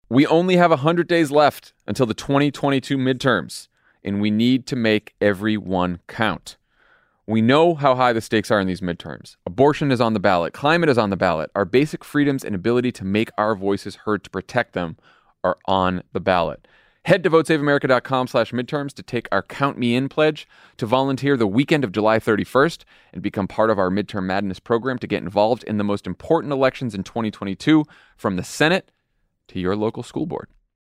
We only have 100 days left until the 2022 midterms, and we need to make every one count. We know how high the stakes are in these midterms. Abortion is on the ballot. Climate is on the ballot. Our basic freedoms and ability to make our voices heard to protect them are on the ballot. Head to votesaveamerica.com/midterms to take our Count Me In pledge, to volunteer the weekend of July 31st, and become part of our Midterm Madness program to get involved in the most important elections in 2022, from the Senate to your local school board.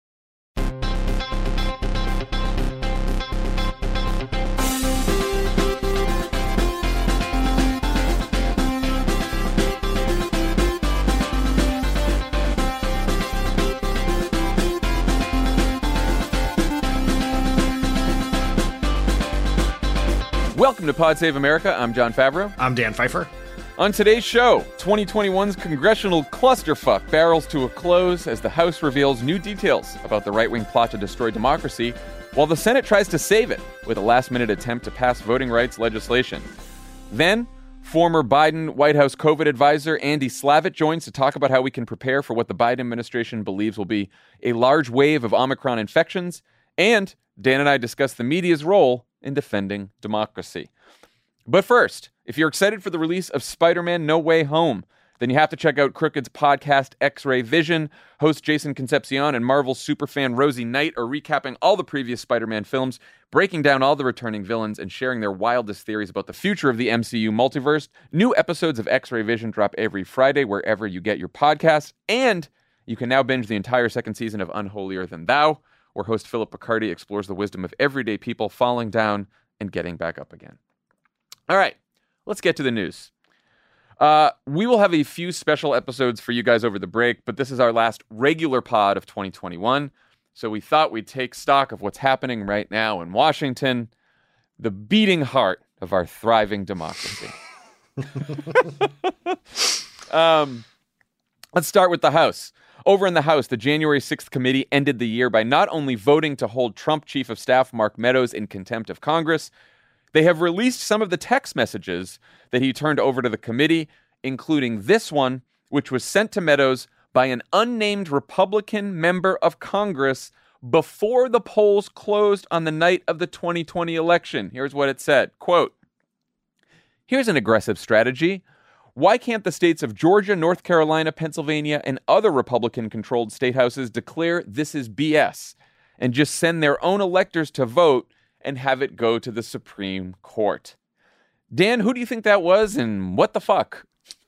Welcome to Pod Save America. I'm John Favreau. I'm Dan Pfeiffer. On today's show, 2021's congressional clusterfuck barrels to a close as the House reveals new details about the right-wing plot to destroy democracy, while the Senate tries to save it with a last-minute attempt to pass voting rights legislation. Then, former Biden White House COVID advisor Andy Slavitt joins to talk about how we can prepare for what the Biden administration believes will be a large wave of Omicron infections, and Dan and I discuss the media's role in defending democracy. But first, if you're excited for the release of Spider-Man No Way Home, then you have to check out Crooked's podcast X-Ray Vision. Host Jason Concepcion and Marvel superfan Rosie Knight are recapping all the previous Spider-Man films, breaking down all the returning villains, and sharing their wildest theories about the future of the MCU multiverse. New episodes of X-Ray Vision drop every Friday wherever you get your podcasts, and you can now binge the entire second season of Unholier Than Thou, where host Philip Picardi explores the wisdom of everyday people falling down and getting back up again. All right, let's get to the news. We will have a few special episodes for you guys over the break, but this is our last regular pod of 2021, so we thought we'd take stock of what's happening right now in Washington, the beating heart of our thriving democracy. Let's start with the House. Over in the House, the January 6th committee ended the year by not only voting to hold Trump Chief of Staff Mark Meadows in contempt of Congress, they have released some of the text messages that he turned over to the committee, including this one, which was sent to Meadows by an unnamed Republican member of Congress before the polls closed on the night of the 2020 election. Here's what it said, quote, "Here's an aggressive strategy. Why can't the states of Georgia, North Carolina, Pennsylvania, and other Republican-controlled state houses declare this is BS and just send their own electors to vote and have it go to the Supreme Court?" Dan, who do you think that was, and what the fuck?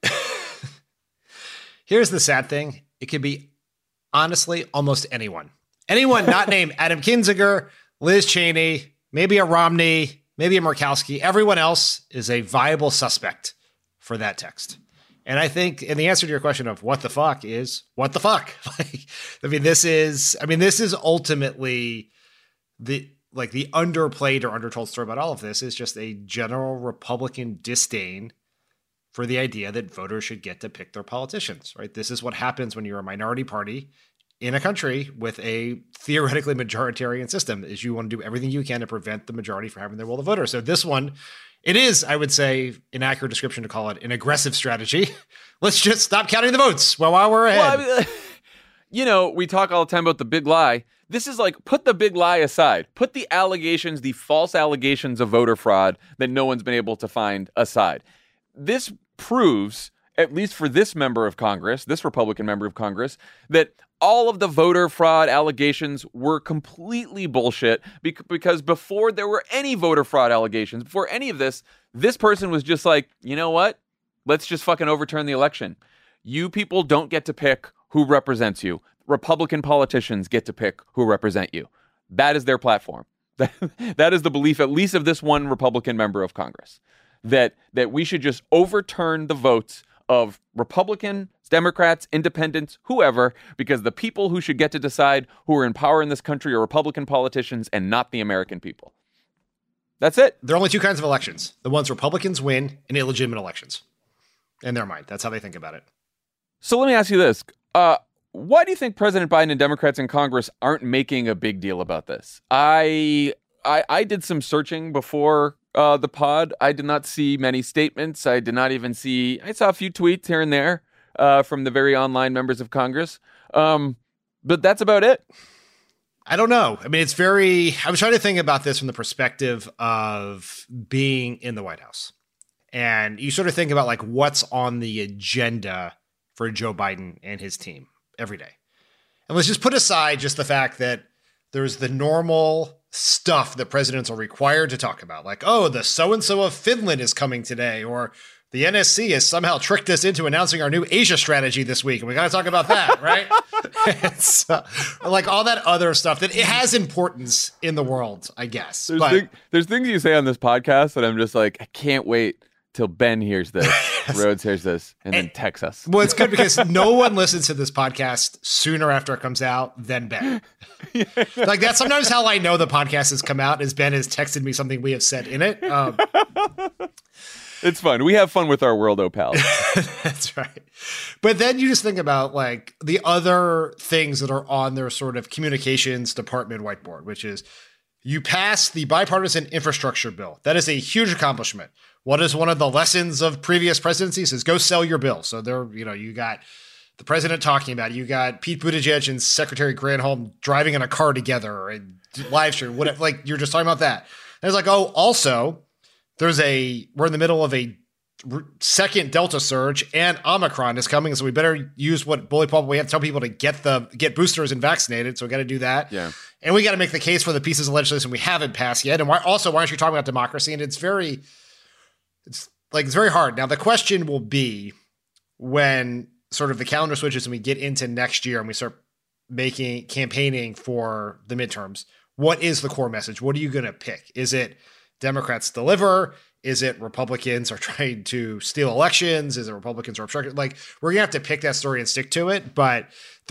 Here's the sad thing. It could be, honestly, almost anyone. Anyone not named Adam Kinzinger, Liz Cheney, maybe a Romney, maybe a Murkowski. Everyone else is a viable suspect for that text. And I think, and the answer to your question of what the fuck is, what the fuck? This is ultimately the underplayed or undertold story about all of this is just a general Republican disdain for the idea that voters should get to pick their politicians, right? This is what happens when you're a minority party in a country with a theoretically majoritarian system, is you want to do everything you can to prevent the majority from having their will to vote. So this one, it is, I would say, an accurate description to call it an aggressive strategy. Let's just stop counting the votes while we're ahead. Well, we talk all the time about the big lie. This is like, put the big lie aside. Put the allegations, the false allegations of voter fraud that no one's been able to find aside. This proves, at least for this member of Congress, this Republican member of Congress, that all of the voter fraud allegations were completely bullshit because before there were any voter fraud allegations, before any of this person was just like, you know what? Let's just fucking overturn the election. You people don't get to pick who represents you. Republican politicians get to pick who represent you. That is their platform. That is the belief, at least of this one Republican member of Congress, that we should just overturn the votes of Republicans, Democrats, Independents, whoever, because the people who should get to decide who are in power in this country are Republican politicians and not the American people. That's it. There are only two kinds of elections. The ones Republicans win and illegitimate elections. In their mind. That's how they think about it. So let me ask you this. Why do you think President Biden and Democrats in Congress aren't making a big deal about this? I did some searching before the pod. I did not see many statements. I saw a few tweets here and there from the very online members of Congress. But that's about it. I don't know. I mean, I was trying to think about this from the perspective of being in the White House. And you sort of think about like what's on the agenda for Joe Biden and his team every day. And let's just put aside just the fact that there's the normal stuff that presidents are required to talk about. Like, oh, the so-and-so of Finland is coming today, or the NSC has somehow tricked us into announcing our new Asia strategy this week. And we got to talk about that, right? It's like all that other stuff that it has importance in the world, I guess. There's things you say on this podcast that I'm just like, I can't wait till Ben hears this, Rhodes hears this, and then texts us. Well, it's good because no one listens to this podcast sooner after it comes out than Ben. Like that's sometimes how I know the podcast has come out is Ben has texted me something we have said in it. It's fun. We have fun with our World pals. That's right. But then you just think about like the other things that are on their sort of communications department whiteboard, which is you pass the bipartisan infrastructure bill. That is a huge accomplishment. What is one of the lessons of previous presidencies is go sell your bill. So there, you got the president talking about it. You got Pete Buttigieg and Secretary Granholm driving in a car together and live stream, whatever. Like you're just talking about that. And it's like, oh, also we're in the middle of a second Delta surge and Omicron is coming. So we better use what bully pulpit. We have to tell people to get boosters and vaccinated. So we got to do that. Yeah. And we got to make the case for the pieces of legislation we haven't passed yet. And why aren't you talking about democracy? And it's very hard. Now, the question will be when sort of the calendar switches and we get into next year and we start campaigning for the midterms, what is the core message? What are you going to pick? Is it Democrats deliver? Is it Republicans are trying to steal elections? Is it Republicans are obstructing? Like we're gonna have to pick that story and stick to it. But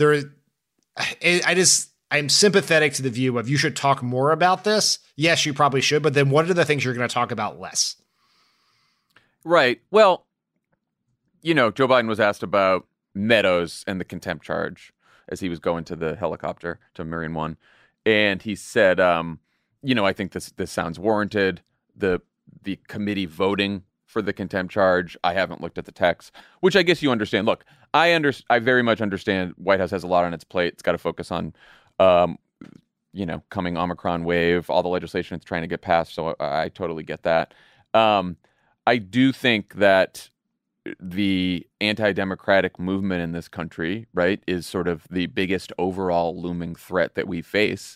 I'm sympathetic to the view of you should talk more about this. Yes, you probably should. But then what are the things you're going to talk about less? Right. Well, Joe Biden was asked about Meadows and the contempt charge as he was going to the helicopter to Marion One, and he said, I think this sounds warranted. The committee voting for the contempt charge, I haven't looked at the text, which I guess you understand. Look, I very much understand White House has a lot on its plate. It's got to focus on, coming Omicron wave, all the legislation it's trying to get passed. So I totally get that. I do think that the anti-democratic movement in this country, right, is sort of the biggest overall looming threat that we face,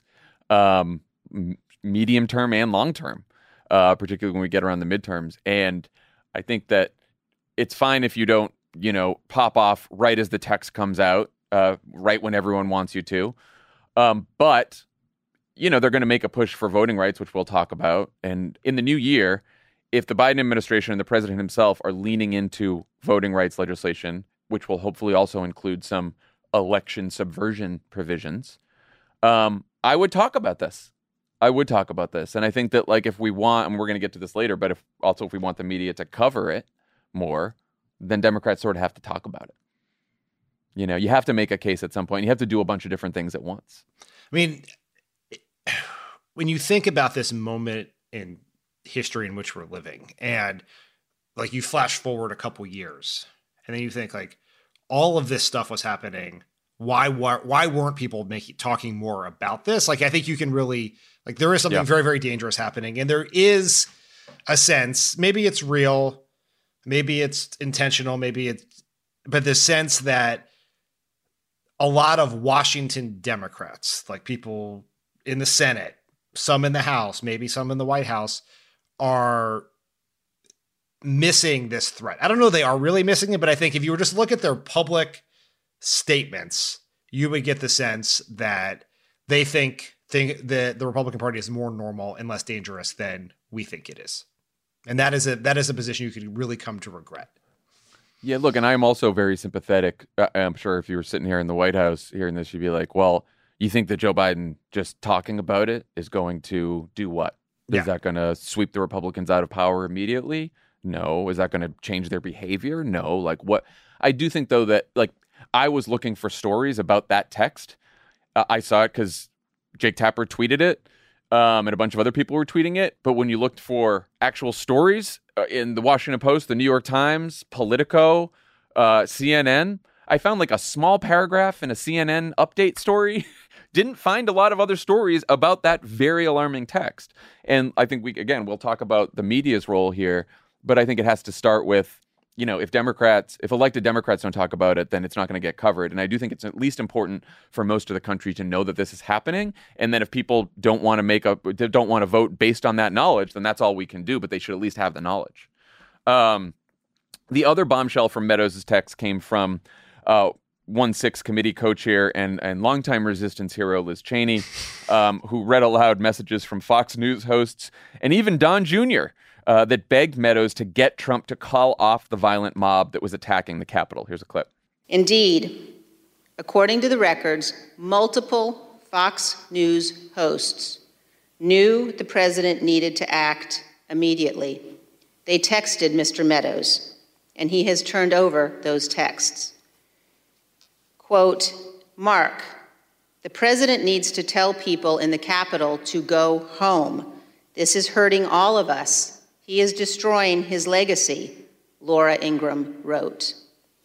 medium term and long term, particularly when we get around the midterms. And I think that it's fine if you don't, pop off right as the text comes out, right when everyone wants you to. But, they're going to make a push for voting rights, which we'll talk about. And in the new year, if the Biden administration and the president himself are leaning into voting rights legislation, which will hopefully also include some election subversion provisions, I would talk about this. And I think that if we want, and we're going to get to this later, but if we want the media to cover it more, then Democrats sort of have to talk about it. You have to make a case at some point. You have to do a bunch of different things at once. I mean, when you think about this moment in history in which we're living, and you flash forward a couple years, and then you think all of this stuff was happening. Why weren't people talking more about this? I think you can really there is something very, very dangerous happening, and there is a sense, maybe it's real, maybe it's intentional, but the sense that a lot of Washington Democrats, people in the Senate, some in the House, maybe some in the White House, are missing this threat. I don't know if they are really missing it, but I think if you were just to look at their public statements, you would get the sense that they think that the Republican Party is more normal and less dangerous than we think it is. And that is a position you could really come to regret. Yeah, look, and I'm also very sympathetic. I'm sure if you were sitting here in the White House hearing this, you'd be like, well, you think that Joe Biden just talking about it is going to do what? Is that going to sweep the Republicans out of power immediately? No. Is that going to change their behavior? No. What? I do think, though, that I was looking for stories about that text. I saw it because Jake Tapper tweeted it, and a bunch of other people were tweeting it. But when you looked for actual stories in the Washington Post, the New York Times, Politico, CNN, I found like a small paragraph in a CNN update story. Didn't find a lot of other stories about that very alarming text. And I think we'll talk about the media's role here, but I think it has to start with, if elected Democrats don't talk about it, then it's not going to get covered. And I do think it's at least important for most of the country to know that this is happening. And then if people don't want to vote based on that knowledge, then that's all we can do, but they should at least have the knowledge. The other bombshell from Meadows' text came from 1-6 committee co-chair and longtime resistance hero Liz Cheney, who read aloud messages from Fox News hosts and even Don Jr. That begged Meadows to get Trump to call off the violent mob that was attacking the Capitol. Here's a clip. Indeed, according to the records, multiple Fox News hosts knew the president needed to act immediately. They texted Mr. Meadows, and he has turned over those texts. Quote, Mark, the president needs to tell people in the Capitol to go home. This is hurting all of us. He is destroying his legacy, Laura Ingraham wrote.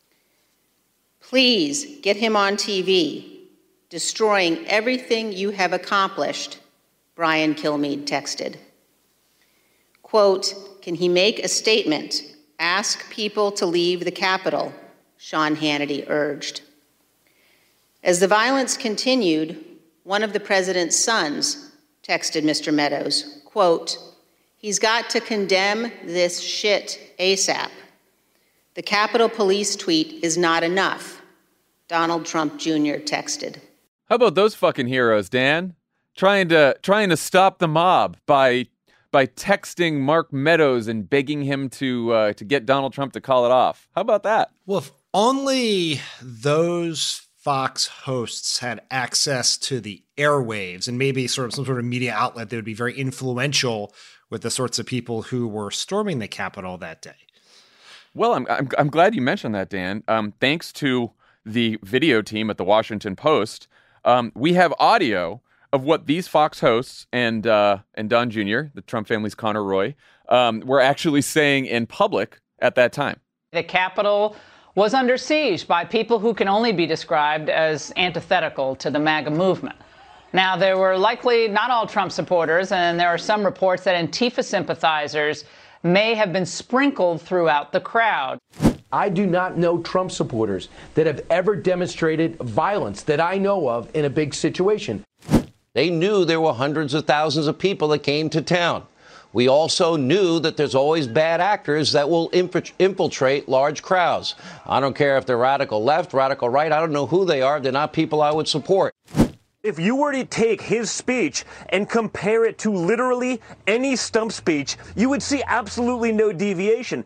Please get him on TV. Destroying everything you have accomplished, Brian Kilmeade texted. Quote, can he make a statement? Ask people to leave the Capitol, Sean Hannity urged. As the violence continued, one of the president's sons texted Mr. Meadows, quote, he's got to condemn this shit ASAP. The Capitol Police tweet is not enough, Donald Trump Jr. texted. How about those fucking heroes, Dan? Trying to stop the mob by texting Mark Meadows and begging him to get Donald Trump to call it off. How about that? Well, if only those Fox hosts had access to the airwaves and maybe sort of some sort of media outlet that would be very influential with the sorts of people who were storming the Capitol that day. Well, I'm glad you mentioned that, Dan. Thanks to the video team at the Washington Post, we have audio of what these Fox hosts and Don Jr., the Trump family's Connor Roy, were actually saying in public at that time. The Capitol was under siege by people who can only be described as antithetical to the MAGA movement. Now, there were likely not all Trump supporters, and there are some reports that Antifa sympathizers may have been sprinkled throughout the crowd. I do not know Trump supporters that have ever demonstrated violence that I know of in a big situation. They knew there were hundreds of thousands of people that came to town. We also knew that there's always bad actors that will infiltrate large crowds. I don't care if they're radical left, radical right. I don't know who they are. They're not people I would support. If you were to take his speech and compare it to literally any stump speech, you would see absolutely no deviation.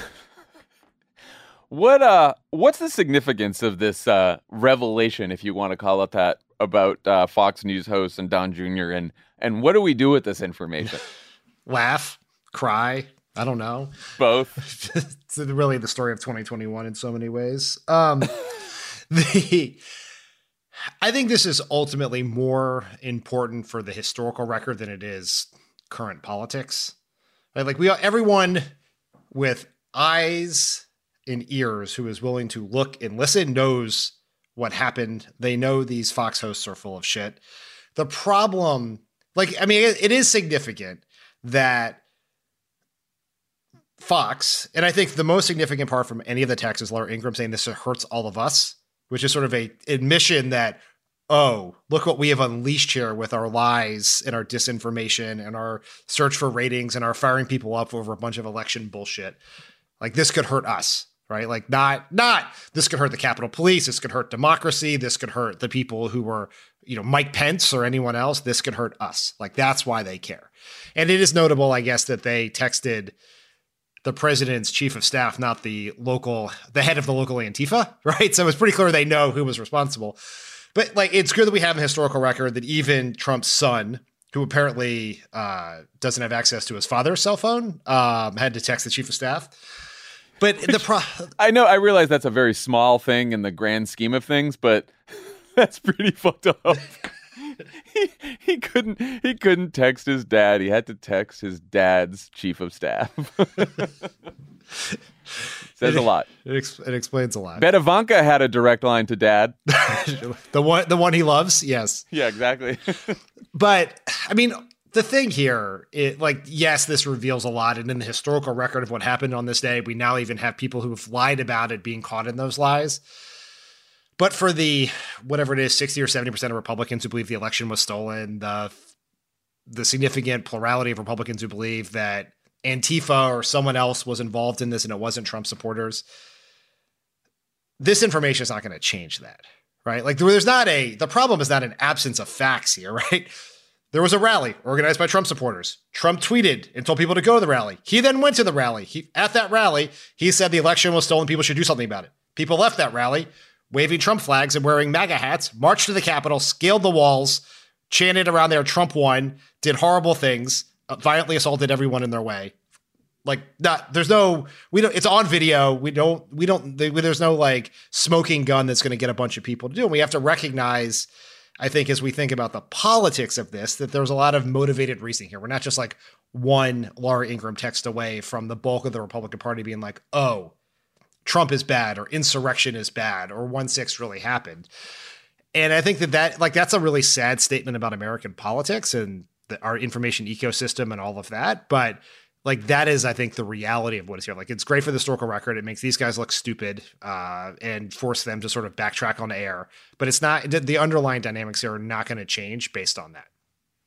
What's the significance of this revelation, if you want to call it that, about Fox News hosts and Don Jr. and what do we do with this information? Laugh, cry, I don't know. Both. It's really the story of 2021 in so many ways. I think this is ultimately more important for the historical record than it is current politics. Right? Like everyone with eyes and ears who is willing to look and listen knows what happened. They know these Fox hosts are full of shit. The problem, it is significant that Fox, and I think the most significant part from any of the texts is Laura Ingraham saying this hurts all of us, which is sort of a admission that, oh, look what we have unleashed here with our lies and our disinformation and our search for ratings and our firing people up over a bunch of election bullshit. Like, this could hurt us, right? Like, not this could hurt the Capitol Police. This could hurt democracy. This could hurt the people who were, Mike Pence or anyone else. This could hurt us. Like, that's why they care. And it is notable, I guess, that they texted the president's chief of staff, not the head of the local Antifa, right? So it's pretty clear they know who was responsible. But it's good that we have a historical record that even Trump's son, who apparently doesn't have access to his father's cell phone, had to text the chief of staff. But I realize that's a very small thing in the grand scheme of things, but that's pretty fucked up. He couldn't text his dad. He had to text his dad's chief of staff. Says a lot. It explains a lot. Bet Ivanka had a direct line to dad. the one he loves. Yes. Yeah, exactly. But I mean, the thing here, yes, this reveals a lot. And in the historical record of what happened on this day, we now even have people who've lied about it being caught in those lies. But for the, whatever it is, 60 or 70% of Republicans who believe the election was stolen, the significant plurality of Republicans who believe that Antifa or someone else was involved in this and it wasn't Trump supporters, this information is not going to change that, right? Like the problem is not an absence of facts here, right? There was a rally organized by Trump supporters. Trump tweeted and told people to go to the rally. He then went to the rally. At that rally, he said the election was stolen. People should do something about it. People left that rally, waving Trump flags and wearing MAGA hats, marched to the Capitol, scaled the walls, chanted around there, Trump won, did horrible things, violently assaulted everyone in their way. It's on video. There's no like smoking gun that's going to get a bunch of people to do it. We have to recognize, I think, as we think about the politics of this, that there's a lot of motivated reasoning here. We're not just like one Laura Ingraham text away from the bulk of the Republican Party being like, oh, Trump is bad or insurrection is bad or 1/6 really happened. And I think that's a really sad statement about American politics and our information ecosystem and all of that. But that is, I think, the reality of what is here. It's great for the historical record. It makes these guys look stupid and force them to sort of backtrack on air. But it's not, the underlying dynamics here are not going to change based on that.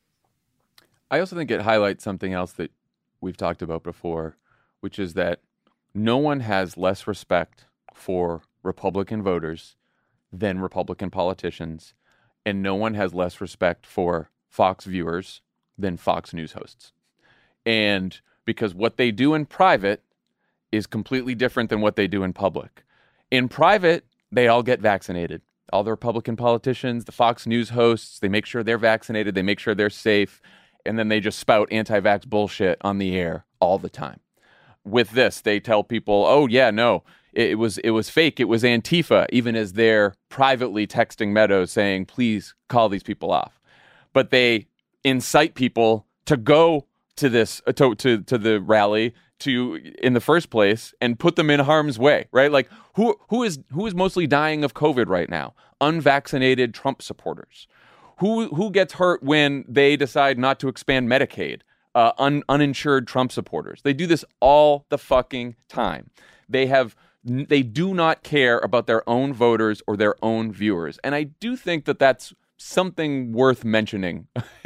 I also think it highlights something else that we've talked about before, which is that no one has less respect for Republican voters than Republican politicians, and no one has less respect for Fox viewers than Fox News hosts. And because what they do in private is completely different than what they do in public. In private, they all get vaccinated. All the Republican politicians, the Fox News hosts, they make sure they're vaccinated, they make sure they're safe, and then they just spout anti-vax bullshit on the air all the time. With this, they tell people, oh yeah, no, it was fake, it was Antifa, even as they're privately texting Meadows saying, please call these people off. But they incite people to go to this to the rally in the first place and put them in harm's way, right? Like who is mostly dying of COVID right now? Unvaccinated Trump supporters. Who gets hurt when they decide not to expand Medicaid? Uninsured Trump supporters. They do this all the fucking time. They do not care about their own voters or their own viewers. And I do think that that's something worth mentioning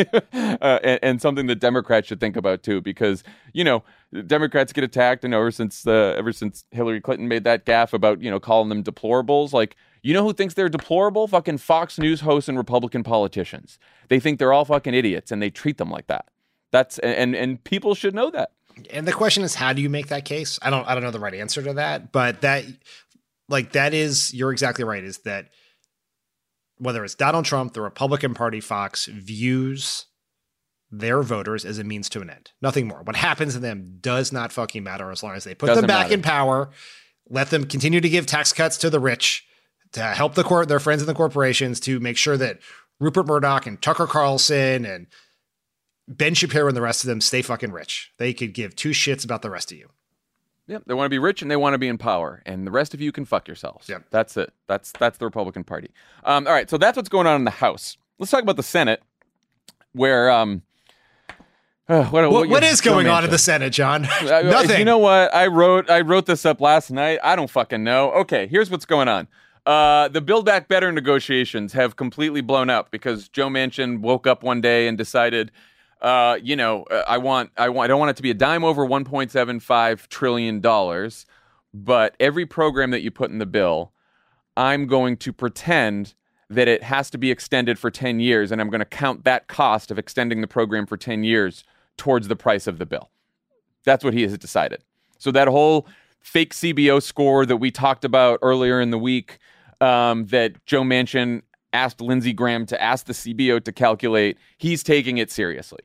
and something that Democrats should think about too, because, Democrats get attacked, and ever since Hillary Clinton made that gaffe about, calling them deplorables, who thinks they're deplorable? Fucking Fox News hosts and Republican politicians. They think they're all fucking idiots and they treat them like that. And people should know that. And the question is, how do you make that case? I don't know the right answer to that, but that is, you're exactly right, is that whether it's Donald Trump, the Republican Party, Fox views their voters as a means to an end. Nothing more. What happens to them does not fucking matter as long as they put them back in power, let them continue to give tax cuts to the rich, to help their friends in the corporations, to make sure that Rupert Murdoch and Tucker Carlson and Ben Shapiro and the rest of them stay fucking rich. They could give two shits about the rest of you. Yep, they want to be rich and they want to be in power, and the rest of you can fuck yourselves. Yep. That's it. That's the Republican Party. All right, so that's what's going on in the House. Let's talk about the Senate, where what is going on in the Senate, John? Nothing. You know what? I wrote this up last night. I don't fucking know. Okay, here's what's going on. The Build Back Better negotiations have completely blown up because Joe Manchin woke up one day and decided, I don't want it to be a dime over $1.75 trillion, but every program that you put in the bill, I'm going to pretend that it has to be extended for 10 years, and I'm going to count that cost of extending the program for 10 years towards the price of the bill. That's what he has decided. So that whole fake CBO score that we talked about earlier in the week, that Joe Manchin asked Lindsey Graham to ask the CBO to calculate, he's taking it seriously.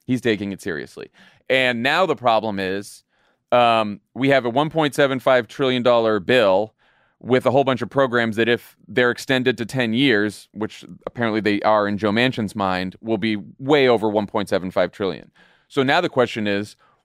And now the problem is we have a $1.75 trillion bill with a whole bunch of programs that if they're extended to 10 years, which apparently they are in Joe Manchin's mind, will be way over $1.75 trillion. So now the question is,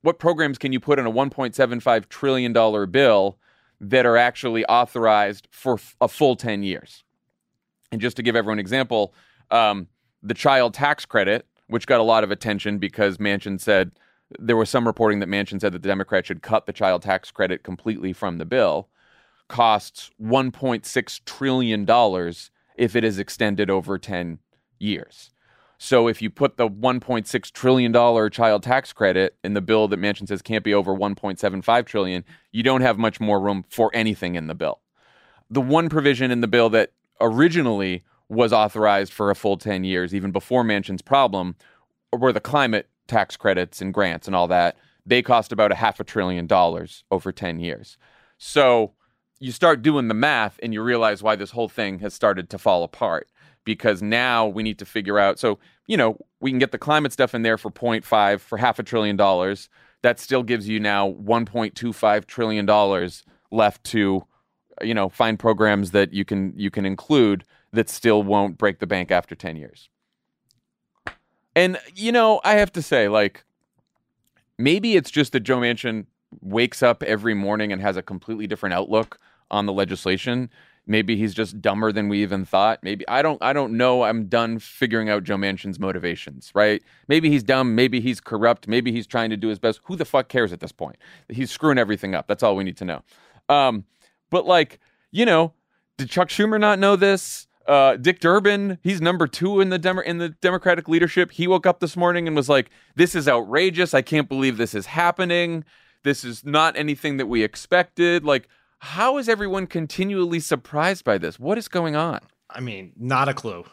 what programs can you put in a $1.75 trillion bill that are actually authorized for a full 10 years? And just to give everyone an example, the child tax credit, which got a lot of attention because Manchin said, there was some reporting that Manchin said that the Democrats should cut the child tax credit completely from the bill, costs $1.6 trillion if it is extended over 10 years. So if you put the $1.6 trillion child tax credit in the bill that Manchin says can't be over $1.75 trillion, you don't have much more room for anything in the bill. The one provision in the bill that originally was authorized for a full 10 years, even before Manchin's problem, were the climate tax credits and grants and all that. They cost about $500 billion over 10 years. So you start doing the math and you realize why this whole thing has started to fall apart, because now we need to figure out. So, we can get the climate stuff in there for 0.5, for $500 billion. That still gives you now $1.25 trillion left to, find programs that you can include that still won't break the bank after 10 years. And, I have to say, maybe it's just that Joe Manchin wakes up every morning and has a completely different outlook on the legislation. Maybe he's just dumber than we even thought. Maybe I don't know. I'm done figuring out Joe Manchin's motivations, right? Maybe he's dumb. Maybe he's corrupt. Maybe he's trying to do his best. Who the fuck cares at this point? He's screwing everything up. That's all we need to know. But did Chuck Schumer not know this? Dick Durbin, he's number 2 in the Democratic leadership. He woke up this morning and was like, "This is outrageous. I can't believe this is happening. This is not anything that we expected." How is everyone continually surprised by this? What is going on? I mean, not a clue.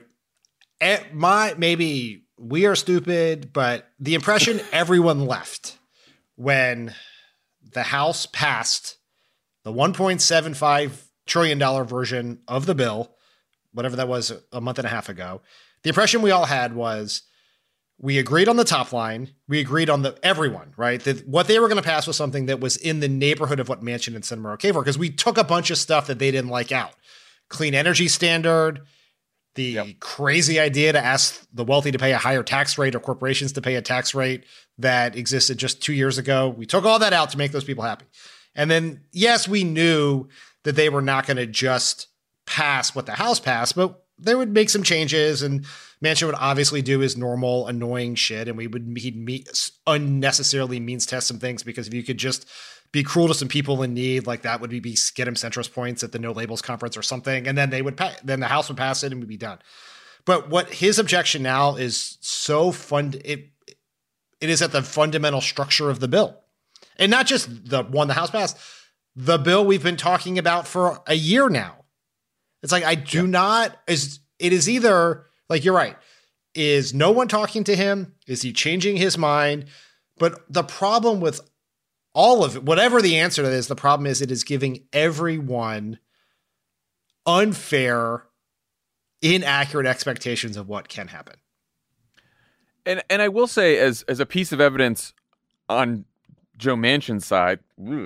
Maybe we are stupid, but the impression everyone left when the House passed the $1.75 trillion version of the bill, whatever that was a month and a half ago, the impression we all had was we agreed on the top line. We agreed on everyone, right? That what they were going to pass was something that was in the neighborhood of what Manchin and Sinema were okay for, because we took a bunch of stuff that they didn't like out. Clean energy standard, the crazy idea to ask the wealthy to pay a higher tax rate or corporations to pay a tax rate that existed just 2 years ago. We took all that out to make those people happy. And then, yes, we knew that they were not going to just pass what the House passed, but they would make some changes, and Manchin would obviously do his normal annoying shit, and he'd unnecessarily means test some things, because if you could just be cruel to some people in need, that would be get him centrist points at the No Labels conference or something, and then then the House would pass it and we'd be done. But what his objection now is it is at the fundamental structure of the bill, and not just the one the House passed, the bill we've been talking about for a year now. It's it is either, you're right. Is no one talking to him? Is he changing his mind? But the problem with all of it, whatever the answer to this, the problem is it is giving everyone unfair, inaccurate expectations of what can happen. And I will say, as a piece of evidence on Joe Manchin's side,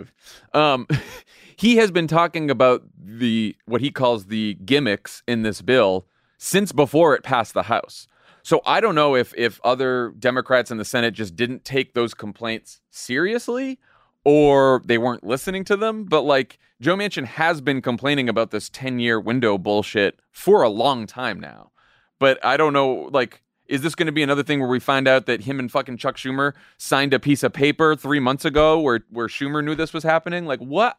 he has been talking about what he calls the gimmicks in this bill since before it passed the House. So I don't know if other Democrats in the Senate just didn't take those complaints seriously, or they weren't listening to them. But Joe Manchin has been complaining about this 10-year window bullshit for a long time now. But I don't know, is this going to be another thing where we find out that him and fucking Chuck Schumer signed a piece of paper 3 months ago where Schumer knew this was happening? What?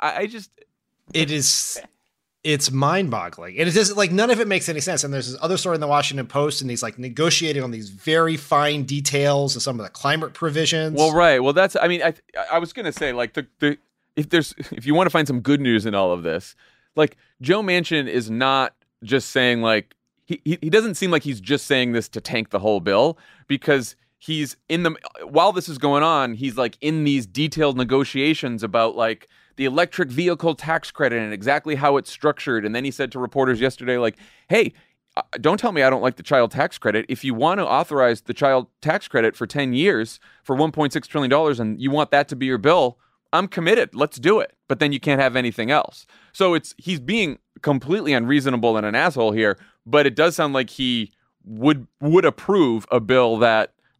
It's mind-boggling. And it just none of it makes any sense. And there's this other story in the Washington Post, and he's negotiating on these very fine details of some of the climate provisions. Well, right. Well, I was going to say, if you want to find some good news in all of this, Joe Manchin is not just saying he doesn't seem like he's just saying this to tank the whole bill, because he's while this is going on, he's in these detailed negotiations about the electric vehicle tax credit and exactly how it's structured. And then he said to reporters yesterday, hey, don't tell me I don't like the child tax credit. If you want to authorize the child tax credit for 10 years for $1.6 trillion and you want that to be your bill, I'm committed. Let's do it. But then you can't have anything else. So he's being completely unreasonable and an asshole here, but it does sound like he would approve a bill that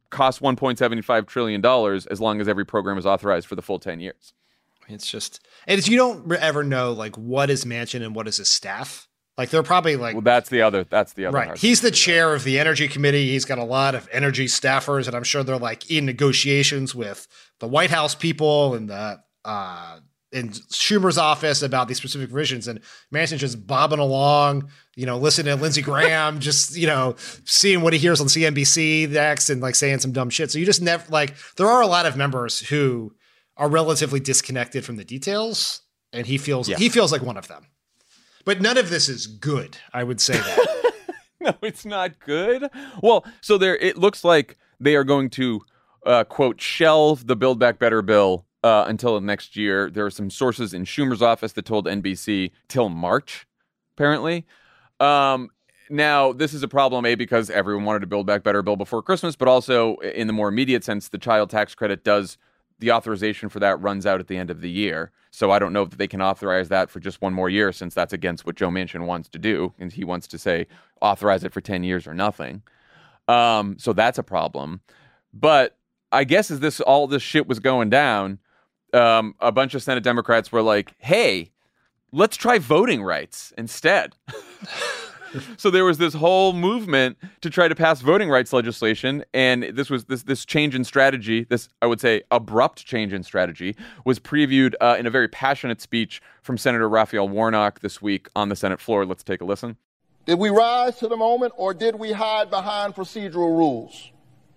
cost $1.75 trillion as long as every program is authorized for the full 10 years. You don't ever know like what is Manchin and what is his staff. Like they're probably like, well, that's the other right. He's the chair of the energy committee. He's got a lot of energy staffers, and I'm sure they're like in negotiations with the White House people and the in Schumer's office about these specific provisions. And Manchin just bobbing along, listening to Lindsey Graham, just, seeing what he hears on CNBC next and like saying some dumb shit. So you just never like, there are a lot of members who are relatively disconnected from the details, and he feels like one of them. But none of this is good, I would say that. No, it's not good. Well, so it looks like they are going to, quote, shelve the Build Back Better bill until next year. There are some sources in Schumer's office that told NBC till March, apparently. Now, this is a problem, because everyone wanted a Build Back Better bill before Christmas, but also in the more immediate sense, the child tax credit the authorization for that runs out at the end of the year. So I don't know if they can authorize that for just one more year, since that's against what Joe Manchin wants to do. And he wants to say, authorize it for 10 years or nothing. So that's a problem. But I guess as all this shit was going down, a bunch of Senate Democrats were like, hey, let's try voting rights instead. So there was this whole movement to try to pass voting rights legislation, and this change in strategy, this, I would say, abrupt change in strategy, was previewed in a very passionate speech from Senator Raphael Warnock this week on the Senate floor. Let's take a listen. Did we rise to the moment, or did we hide behind procedural rules?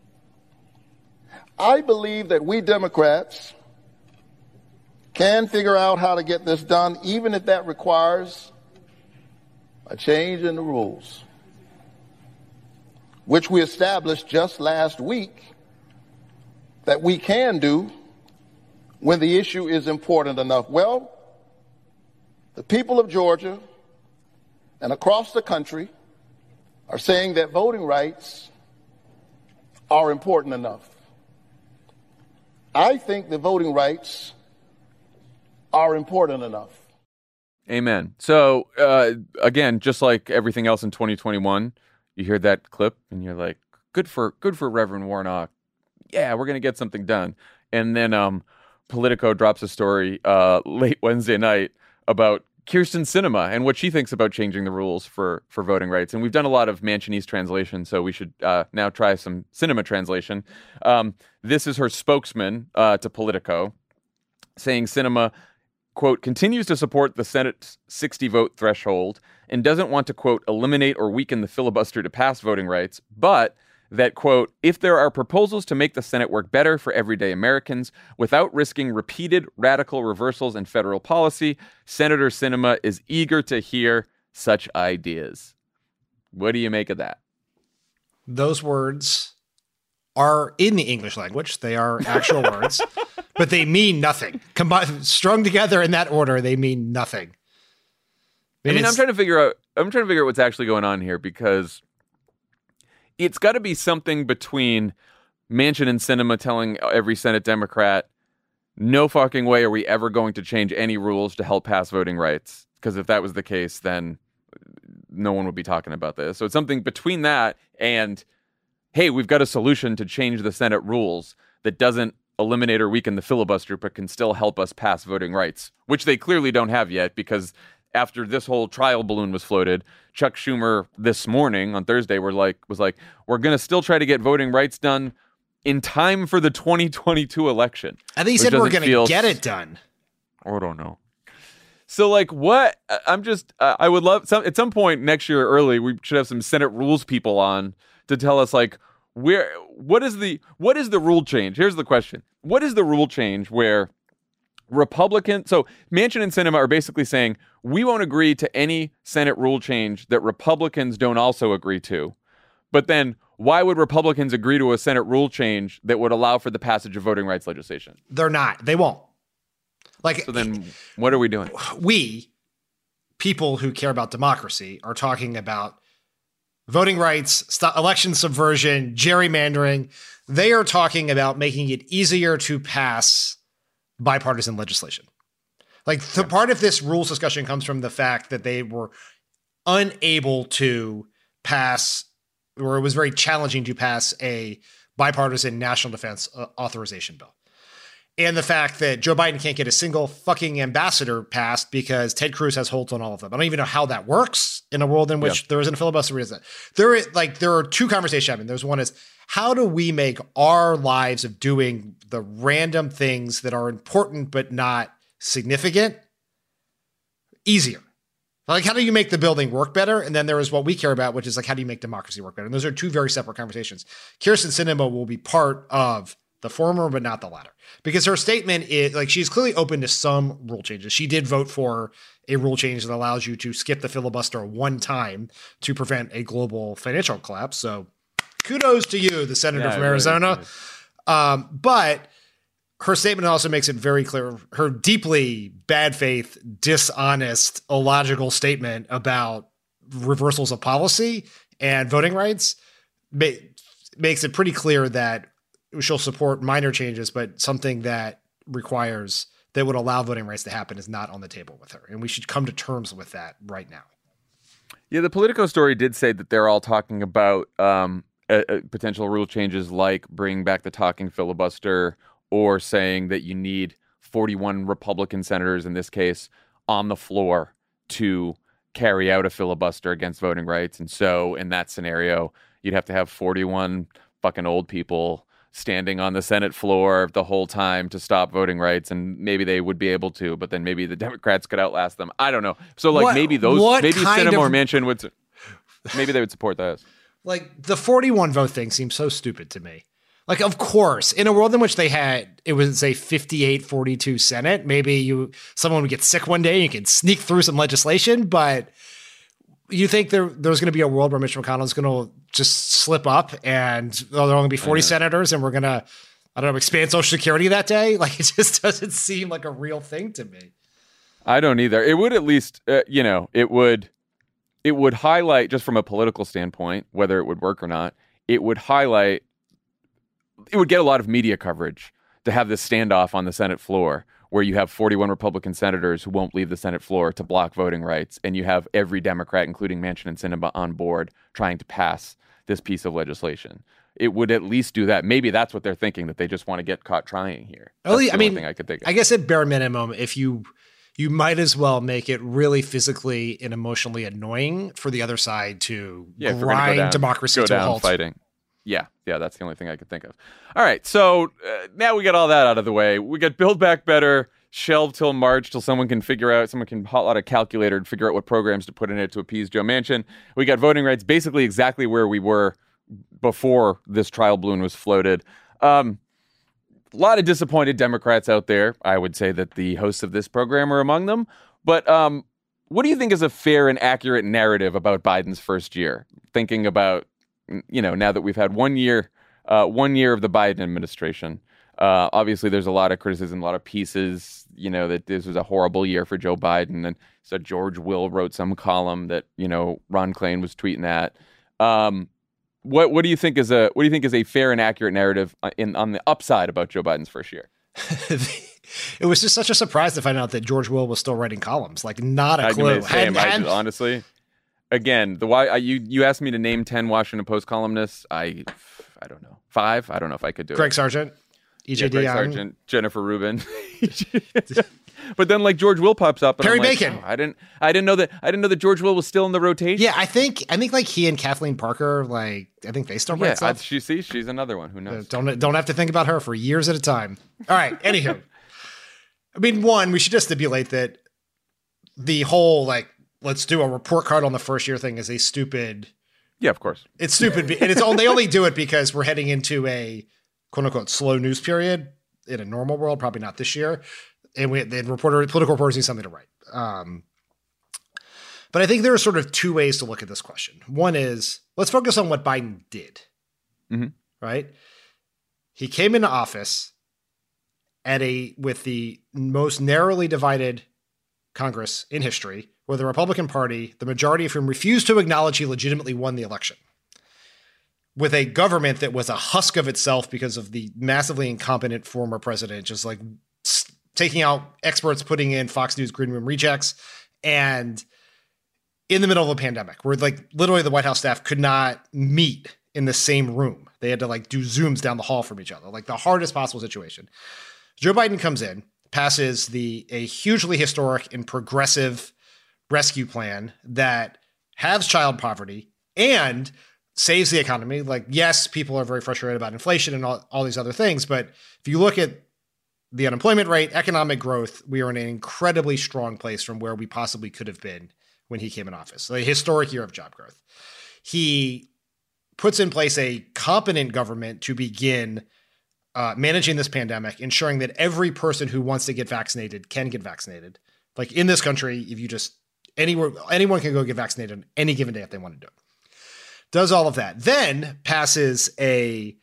I believe that we Democrats can figure out how to get this done, even if that requires a change in the rules, which we established just last week that we can do when the issue is important enough. Well, the people of Georgia and across the country are saying that voting rights are important enough. I think the voting rights are important enough. Amen. So, again, just like everything else in 2021, you hear that clip and you're like, good for Reverend Warnock. Yeah, we're going to get something done. And then Politico drops a story late Wednesday night about Kyrsten Sinema and what she thinks about changing the rules for voting rights. And we've done a lot of Manchinese translation, so we should now try some Sinema translation. This is her spokesman to Politico, saying Sinema, quote, continues to support the Senate's 60-vote threshold and doesn't want to, quote, eliminate or weaken the filibuster to pass voting rights, but that, quote, if there are proposals to make the Senate work better for everyday Americans without risking repeated radical reversals in federal policy, Senator Sinema is eager to hear such ideas. What do you make of that? Those words are in the English language. They are actual words, but they mean nothing. Combined, strung together in that order, they mean nothing. I'm trying to figure out what's actually going on here, because it's got to be something between Manchin and Sinema telling every Senate Democrat, no fucking way are we ever going to change any rules to help pass voting rights. Because if that was the case, then no one would be talking about this. So it's something between that and, hey, we've got a solution to change the Senate rules that doesn't eliminate or weaken the filibuster, but can still help us pass voting rights, which they clearly don't have yet, because after this whole trial balloon was floated, Chuck Schumer this morning on Thursday was like, we're going to still try to get voting rights done in time for the 2022 election. I think he said we're going to get it done. I don't know. So, like, what? I would love at some point next year early, we should have some Senate rules people on to tell us, like, what is the rule change? Here's the question. What is the rule change where Republicans, so Manchin and Sinema are basically saying, we won't agree to any Senate rule change that Republicans don't also agree to. But then why would Republicans agree to a Senate rule change that would allow for the passage of voting rights legislation? They're not. They won't. So then what are we doing? We, people who care about democracy, are talking about voting rights, election subversion, gerrymandering. They are talking about making it easier to pass bipartisan legislation. Part of this rules discussion comes from the fact that they were unable to pass, or it was very challenging to pass, a bipartisan national defense authorization bill. And the fact that Joe Biden can't get a single fucking ambassador passed because Ted Cruz has holds on all of them. I don't even know how that works in a world in which there isn't a filibuster. There are two conversations happening. There's one is, how do we make our lives of doing the random things that are important but not significant easier? Like, how do you make the building work better? And then there is what we care about, which is like, how do you make democracy work better? And those are two very separate conversations. Kyrsten Sinema will be part of the former, but not the latter, because her statement is like, she's clearly open to some rule changes. She did vote for a rule change that allows you to skip the filibuster one time to prevent a global financial collapse. So kudos to you, the senator from Arizona. Really, but her statement also makes it very clear, her deeply bad faith, dishonest, illogical statement about reversals of policy and voting rights makes it pretty clear that she'll support minor changes, but something that would allow voting rights to happen is not on the table with her. And we should come to terms with that right now. Yeah, the Politico story did say that they're all talking about potential rule changes like bringing back the talking filibuster, or saying that you need 41 Republican senators, in this case, on the floor to carry out a filibuster against voting rights. And so in that scenario, you'd have to have 41 fucking old people standing on the Senate floor the whole time to stop voting rights, and maybe they would be able to, but then maybe the Democrats could outlast them. I don't know. So like maybe Sinema or Manchin maybe they would support that. Like the 41 vote thing seems so stupid to me. Like, of course, in a world in which it was a 58-42 Senate, maybe someone would get sick one day and you can sneak through some legislation, but you think there's going to be a world where Mitch McConnell is going to just slip up and there are only be 40 senators and we're going to, expand Social Security that day? Like, it just doesn't seem like a real thing to me. I don't either. It would at least, it would highlight, just from a political standpoint, whether it would work or not, it would get a lot of media coverage to have this standoff on the Senate floor where you have 41 Republican senators who won't leave the Senate floor to block voting rights, and you have every Democrat, including Manchin and Sinema, on board trying to pass this piece of legislation. It would at least do that. Maybe that's what they're thinking, that they just want to get caught trying here. That's the only thing I could think of. I guess at bare minimum, if you might as well make it really physically and emotionally annoying for the other side to grind democracy to a halt. Fighting. Yeah, that's the only thing I could think of. All right, so now we got all that out of the way. We got Build Back Better shelved till March, till someone can pull out a calculator and figure out what programs to put in it to appease Joe Manchin. We got voting rights basically exactly where we were before this trial balloon was floated. A lot of disappointed Democrats out there. I would say that the hosts of this program are among them. But what do you think is a fair and accurate narrative about Biden's first year? Thinking about, now that we've had 1 year of the Biden administration, obviously there's a lot of criticism, a lot of pieces, that this was a horrible year for Joe Biden. And so George Will wrote some column that, Ron Klain was tweeting that. What do you think is a fair and accurate narrative on the upside about Joe Biden's first year? It was just such a surprise to find out that George Will was still writing columns. Like, not a clue. Honestly. Again, you asked me to name 10 Washington Post columnists. I don't know. 5? I don't know if I could do Greg it. Sargent, EJ Greg Sargent, Jennifer Rubin. But then like George Will pops up. And Perry I'm like, Bacon. Oh, I didn't know that George Will was still in the rotation. Yeah, I think like he and Kathleen Parker, I think they still write stuff. She's another one. Who knows? Don't have to think about her for years at a time. All right. Anywho, we should just stipulate that the whole let's do a report card on the first year thing is a stupid. Yeah, of course. It's stupid. And they only do it because we're heading into a quote unquote slow news period in a normal world, probably not this year. And political reporters need something to write. But I think there are sort of two ways to look at this question. One is, let's focus on what Biden did, right? He came into office with the most narrowly divided Congress in history, where the Republican Party, the majority of whom refused to acknowledge he legitimately won the election, with a government that was a husk of itself because of the massively incompetent former president, just taking out experts, putting in Fox News green room rejects, and in the middle of a pandemic where literally the White House staff could not meet in the same room. They had to like do Zooms down the hall from each other, like the hardest possible situation. Joe Biden comes in, passes a hugely historic and progressive rescue plan that halves child poverty and saves the economy. Like, yes, people are very frustrated about inflation and all these other things, but if you look at the unemployment rate, economic growth, we are in an incredibly strong place from where we possibly could have been when he came in office. So a historic year of job growth. He puts in place a competent government to begin managing this pandemic, ensuring that every person who wants to get vaccinated can get vaccinated. Like in this country, if you just anyone can go get vaccinated on any given day if they want to do it. Does all of that. Then passes a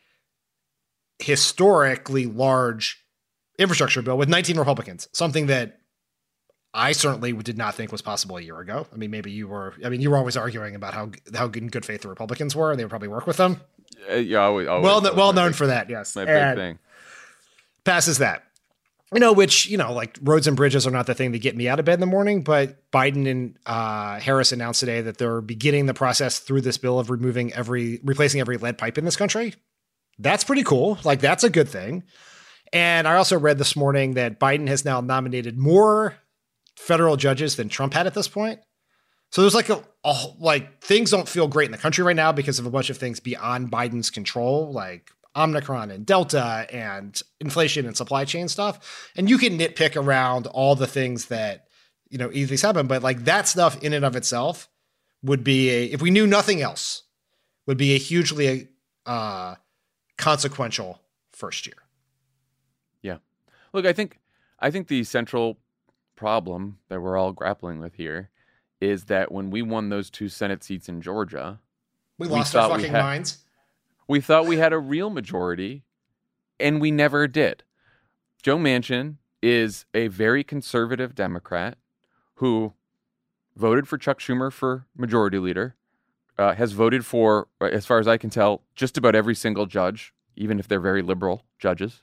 historically large infrastructure bill with 19 Republicans, something that I certainly did not think was possible a year ago. I mean, maybe you were always arguing about how good in good faith the Republicans were. They would probably work with them. Yeah, always well known for that. Yes. My big thing. Passes that. Which, like roads and bridges are not the thing that get me out of bed in the morning, but Biden and Harris announced today that they're beginning the process through this bill of replacing every lead pipe in this country. That's pretty cool. Like, that's a good thing. And I also read this morning that Biden has now nominated more federal judges than Trump had at this point. So there's like things don't feel great in the country right now because of a bunch of things beyond Biden's control, like Omicron and Delta and inflation and supply chain stuff. And you can nitpick around all the things that, easily happen, but like that stuff in and of itself would be if we knew nothing else, would be a hugely consequential first year. Yeah. Look, I think the central problem that we're all grappling with here is that when we won those 2 Senate seats in Georgia, we lost our fucking minds. We thought we had a real majority, and we never did. Joe Manchin is a very conservative Democrat who voted for Chuck Schumer for majority leader, has voted for, as far as I can tell, just about every single judge, even if they're very liberal judges,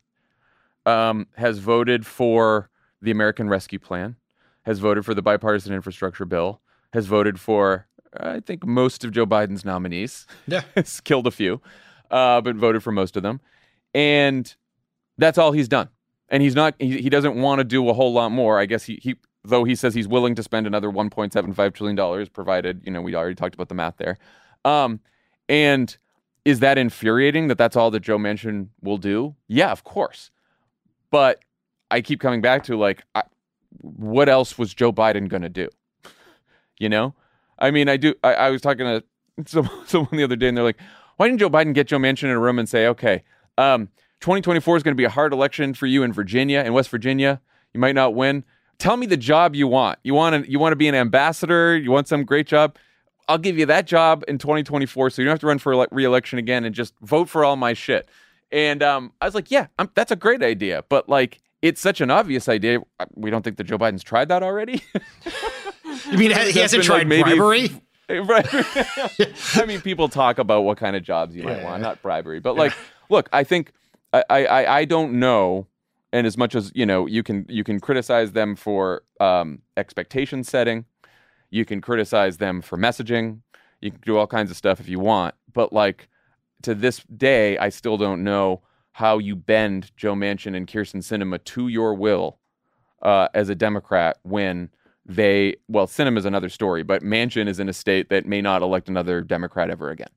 has voted for the American Rescue Plan, has voted for the bipartisan infrastructure bill, has voted for, I think, most of Joe Biden's nominees. Yeah. Has killed a few. But voted for most of them. And that's all he's done. And he doesn't want to do a whole lot more. I guess though he says he's willing to spend another $1.75 trillion, provided, we already talked about the math there. And is that infuriating that that's all that Joe Manchin will do? Yeah, of course. But I keep coming back to what else was Joe Biden going to do? I mean, I was talking to someone the other day and they're like, why didn't Joe Biden get Joe Manchin in a room and say, okay, 2024 is going to be a hard election for you in Virginia, in West Virginia. You might not win. Tell me the job you want. You want to be an ambassador? You want some great job? I'll give you that job in 2024 so you don't have to run for re-election again and just vote for all my shit. And I was like, yeah, that's a great idea. But it's such an obvious idea. We don't think that Joe Biden's tried that already. You mean he hasn't tried bribery? Right. I mean, people talk about what kind of jobs you might want, not bribery. But look, I think I don't know. And as much as, you can criticize them for expectation setting, you can criticize them for messaging, you can do all kinds of stuff if you want. But to this day, I still don't know how you bend Joe Manchin and Kyrsten Sinema to your will as a Democrat when Sinema's another story, but Manchin is in a state that may not elect another Democrat ever again,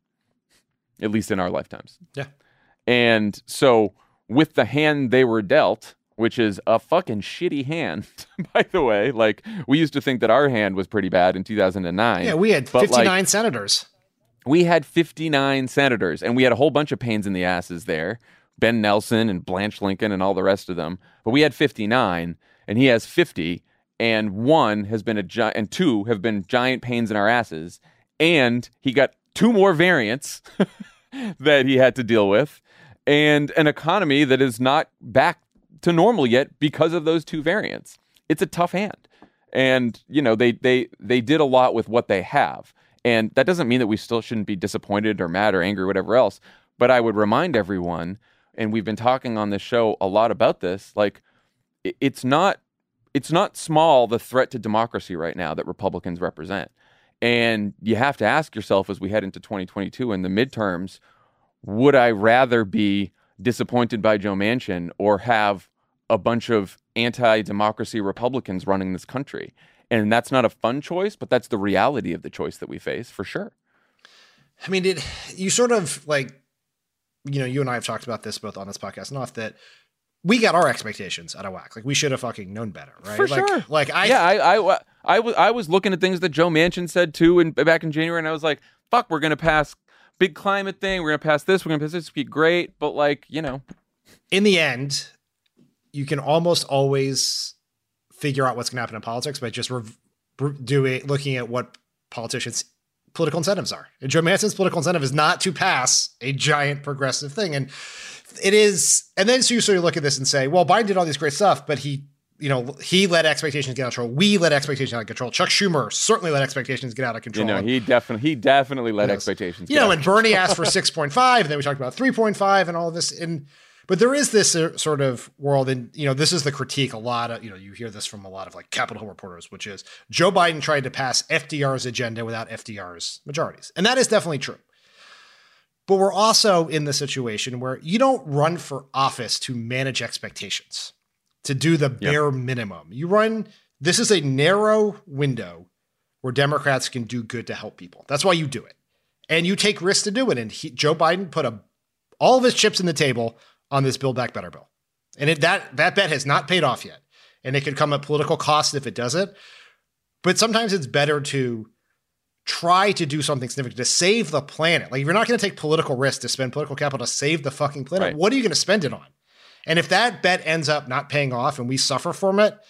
at least in our lifetimes. Yeah. And so with the hand they were dealt, which is a fucking shitty hand, by the way, we used to think that our hand was pretty bad in 2009. Yeah, we had 59 senators. We had 59 senators, and we had a whole bunch of pains in the asses there. Ben Nelson and Blanche Lincoln and all the rest of them. But we had 59, and he has 50. And 1 has been and 2 have been giant pains in our asses. And he got 2 more variants that he had to deal with, and an economy that is not back to normal yet because of those 2 variants. It's a tough hand. And, they did a lot with what they have. And that doesn't mean that we still shouldn't be disappointed or mad or angry or whatever else. But I would remind everyone, and we've been talking on this show a lot about this, it's not small, the threat to democracy right now that Republicans represent. And you have to ask yourself as we head into 2022 and the midterms, would I rather be disappointed by Joe Manchin or have a bunch of anti-democracy Republicans running this country? And that's not a fun choice, but that's the reality of the choice that we face, for sure. I mean, you sort of like, you and I have talked about this both on this podcast and off, that we got our expectations out of whack. Like, we should have fucking known better, right? For sure. I was looking at things that Joe Manchin said too back in January, and I was like, fuck, we're going to pass big climate thing. We're going to pass this. We're going to pass this. It'll be great. But in the end, you can almost always figure out what's going to happen in politics by just looking at what politicians' political incentives are. And Joe Manchin's political incentive is not to pass a giant progressive thing. And it is. And then so you sort of look at this and say, well, Biden did all this great stuff, but he let expectations get out of control. We let expectations out of control. Chuck Schumer certainly let expectations get out of control. He definitely let expectations get out. And Bernie asked for 6.5, and then we talked about 3.5 and all of this. But there is this sort of world, and this is the critique. A lot of you hear this from a lot of like Capitol Hill reporters, which is Joe Biden tried to pass FDR's agenda without FDR's majorities, and that is definitely true. But we're also in the situation where you don't run for office to manage expectations, to do the bare minimum. This is a narrow window where Democrats can do good to help people. That's why you do it, and you take risks to do it. And Joe Biden put all of his chips in the table on this Build Back Better bill. And that bet has not paid off yet. And it could come at political cost if it doesn't. But sometimes it's better to try to do something significant to save the planet. Like, if you're not going to take political risk to spend political capital to save the fucking planet, right, what are you going to spend it on? And if that bet ends up not paying off and we suffer from it,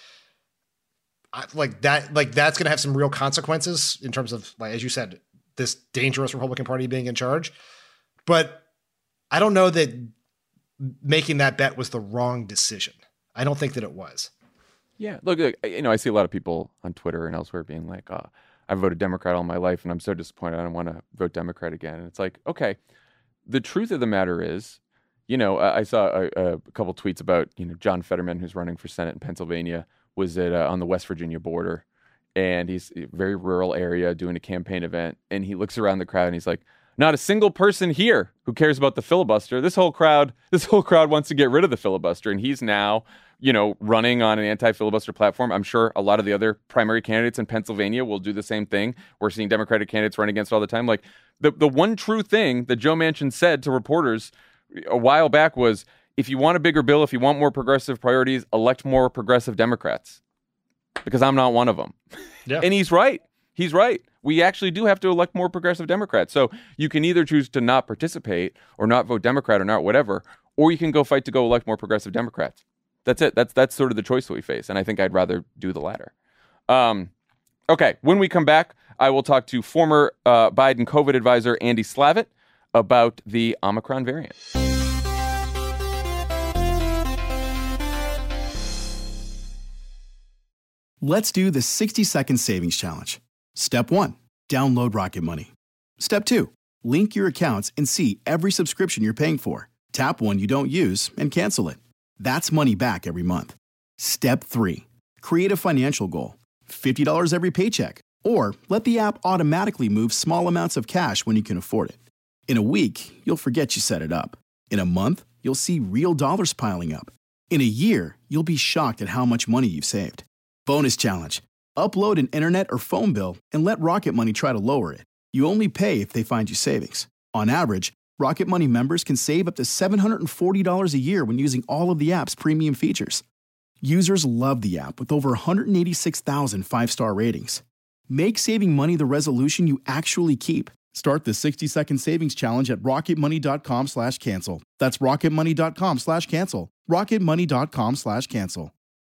that's going to have some real consequences in terms of, like, as you said, this dangerous Republican Party being in charge. But I don't know that making that bet was the wrong decision. I don't think that it was. Yeah. Look, I see a lot of people on Twitter and elsewhere being like, I voted Democrat all my life and I'm so disappointed. I don't want to vote Democrat again. And it's like, okay, the truth of the matter is, I saw a couple tweets about, John Fetterman, who's running for Senate in Pennsylvania, was on the West Virginia border, and he's a very rural area doing a campaign event. And he looks around the crowd and he's like, not a single person here who cares about the filibuster. This whole crowd wants to get rid of the filibuster. And he's now, running on an anti-filibuster platform. I'm sure a lot of the other primary candidates in Pennsylvania will do the same thing. We're seeing Democratic candidates run against it all the time. Like, the one true thing that Joe Manchin said to reporters a while back was, if you want a bigger bill, if you want more progressive priorities, elect more progressive Democrats, because I'm not one of them. Yeah. And he's right. He's right. We actually do have to elect more progressive Democrats. So you can either choose to not participate or not vote Democrat or not whatever, or you can go fight to go elect more progressive Democrats. That's it. That's sort of the choice that we face. And I think I'd rather do the latter. Okay. When we come back, I will talk to former Biden COVID advisor Andy Slavitt about the Omicron variant. Let's do the 60-second savings challenge. Step 1, download Rocket Money. Step 2, link your accounts and see every subscription you're paying for. Tap one you don't use and cancel it. That's money back every month. Step 3, create a financial goal. $50 every paycheck. Or let the app automatically move small amounts of cash when you can afford it. In a week, you'll forget you set it up. In a month, you'll see real dollars piling up. In a year, you'll be shocked at how much money you've saved. Bonus challenge. Upload an internet or phone bill and let Rocket Money try to lower it. You only pay if they find you savings. On average, Rocket Money members can save up to $740 a year when using all of the app's premium features. Users love the app with over 186,000 five-star ratings. Make saving money the resolution you actually keep. Start the 60-second savings challenge at rocketmoney.com/cancel. That's rocketmoney.com/cancel. rocketmoney.com/cancel.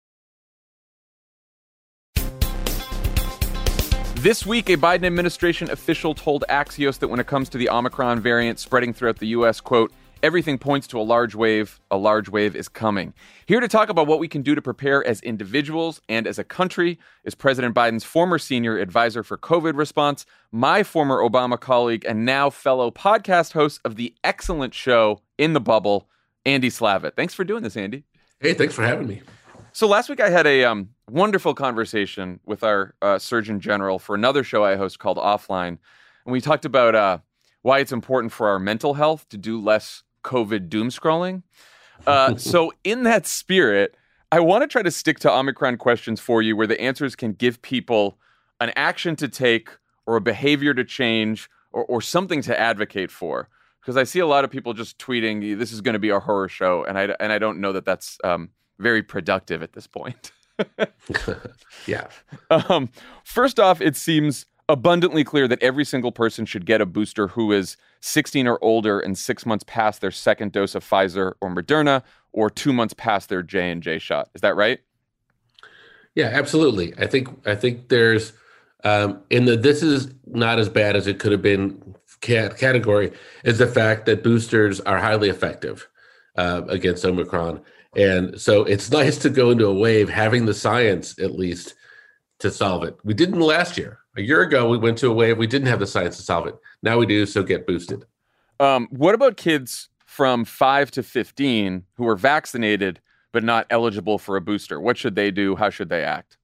This week, a Biden administration official told Axios that when it comes to the Omicron variant spreading throughout the U.S., quote, everything points to a large wave is coming. Here to talk about what we can do to prepare as individuals and as a country is President Biden's former senior advisor for COVID response, my former Obama colleague, and now fellow podcast host of the excellent show In the Bubble, Andy Slavitt. Thanks for doing this, Andy. Hey, thanks for having me. So last week I had a wonderful conversation with our Surgeon General for another show I host called Offline. And we talked about why it's important for our mental health to do less COVID doom scrolling. So in that spirit, I want to try to stick to Omicron questions for you where the answers can give people an action to take or a behavior to change or something to advocate for. Because I see a lot of people just tweeting, this is going to be a horror show. And I don't know that that's very productive at this point. Yeah. First off, it seems abundantly clear that every single person should get a booster who is 16 or older and 6 months past their second dose of Pfizer or Moderna or 2 months past their J&J shot. Is that right? Yeah, absolutely. I think there's this is not as bad as it could have been category is the fact that boosters are highly effective against Omicron. And so it's nice to go into a wave having the science at least to solve it. We didn't last year. A year ago, we went to a wave. We didn't have the science to solve it. Now we do, so get boosted. What about kids from 5 to 15 who are vaccinated but not eligible for a booster? What should they do? How should they act?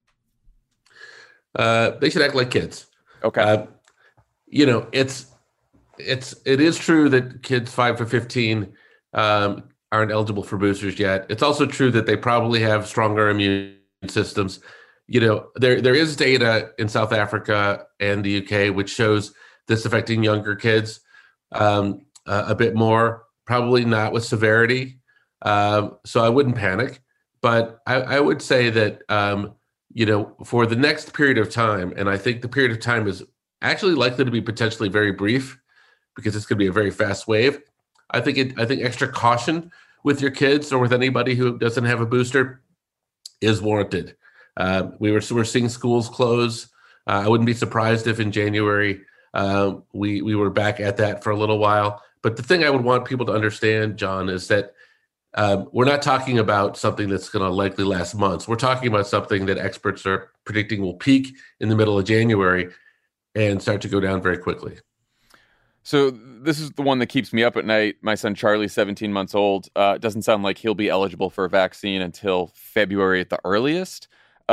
They should act like kids. Okay. It is true that kids 5 to 15 aren't eligible for boosters yet. It's also true that they probably have stronger immune systems. There is data in South Africa and the UK which shows this affecting younger kids a bit more, probably not with severity. So I wouldn't panic, but I would say that, for the next period of time, and I think the period of time is actually likely to be potentially very brief because it's going to be a very fast wave. I think extra caution with your kids or with anybody who doesn't have a booster is warranted. We're seeing schools close. I wouldn't be surprised if in January we were back at that for a little while. But the thing I would want people to understand, John, is that we're not talking about something that's going to likely last months. We're talking about something that experts are predicting will peak in the middle of January and start to go down very quickly. So this is the one that keeps me up at night. My son Charlie, 17 months old, doesn't sound like he'll be eligible for a vaccine until February at the earliest.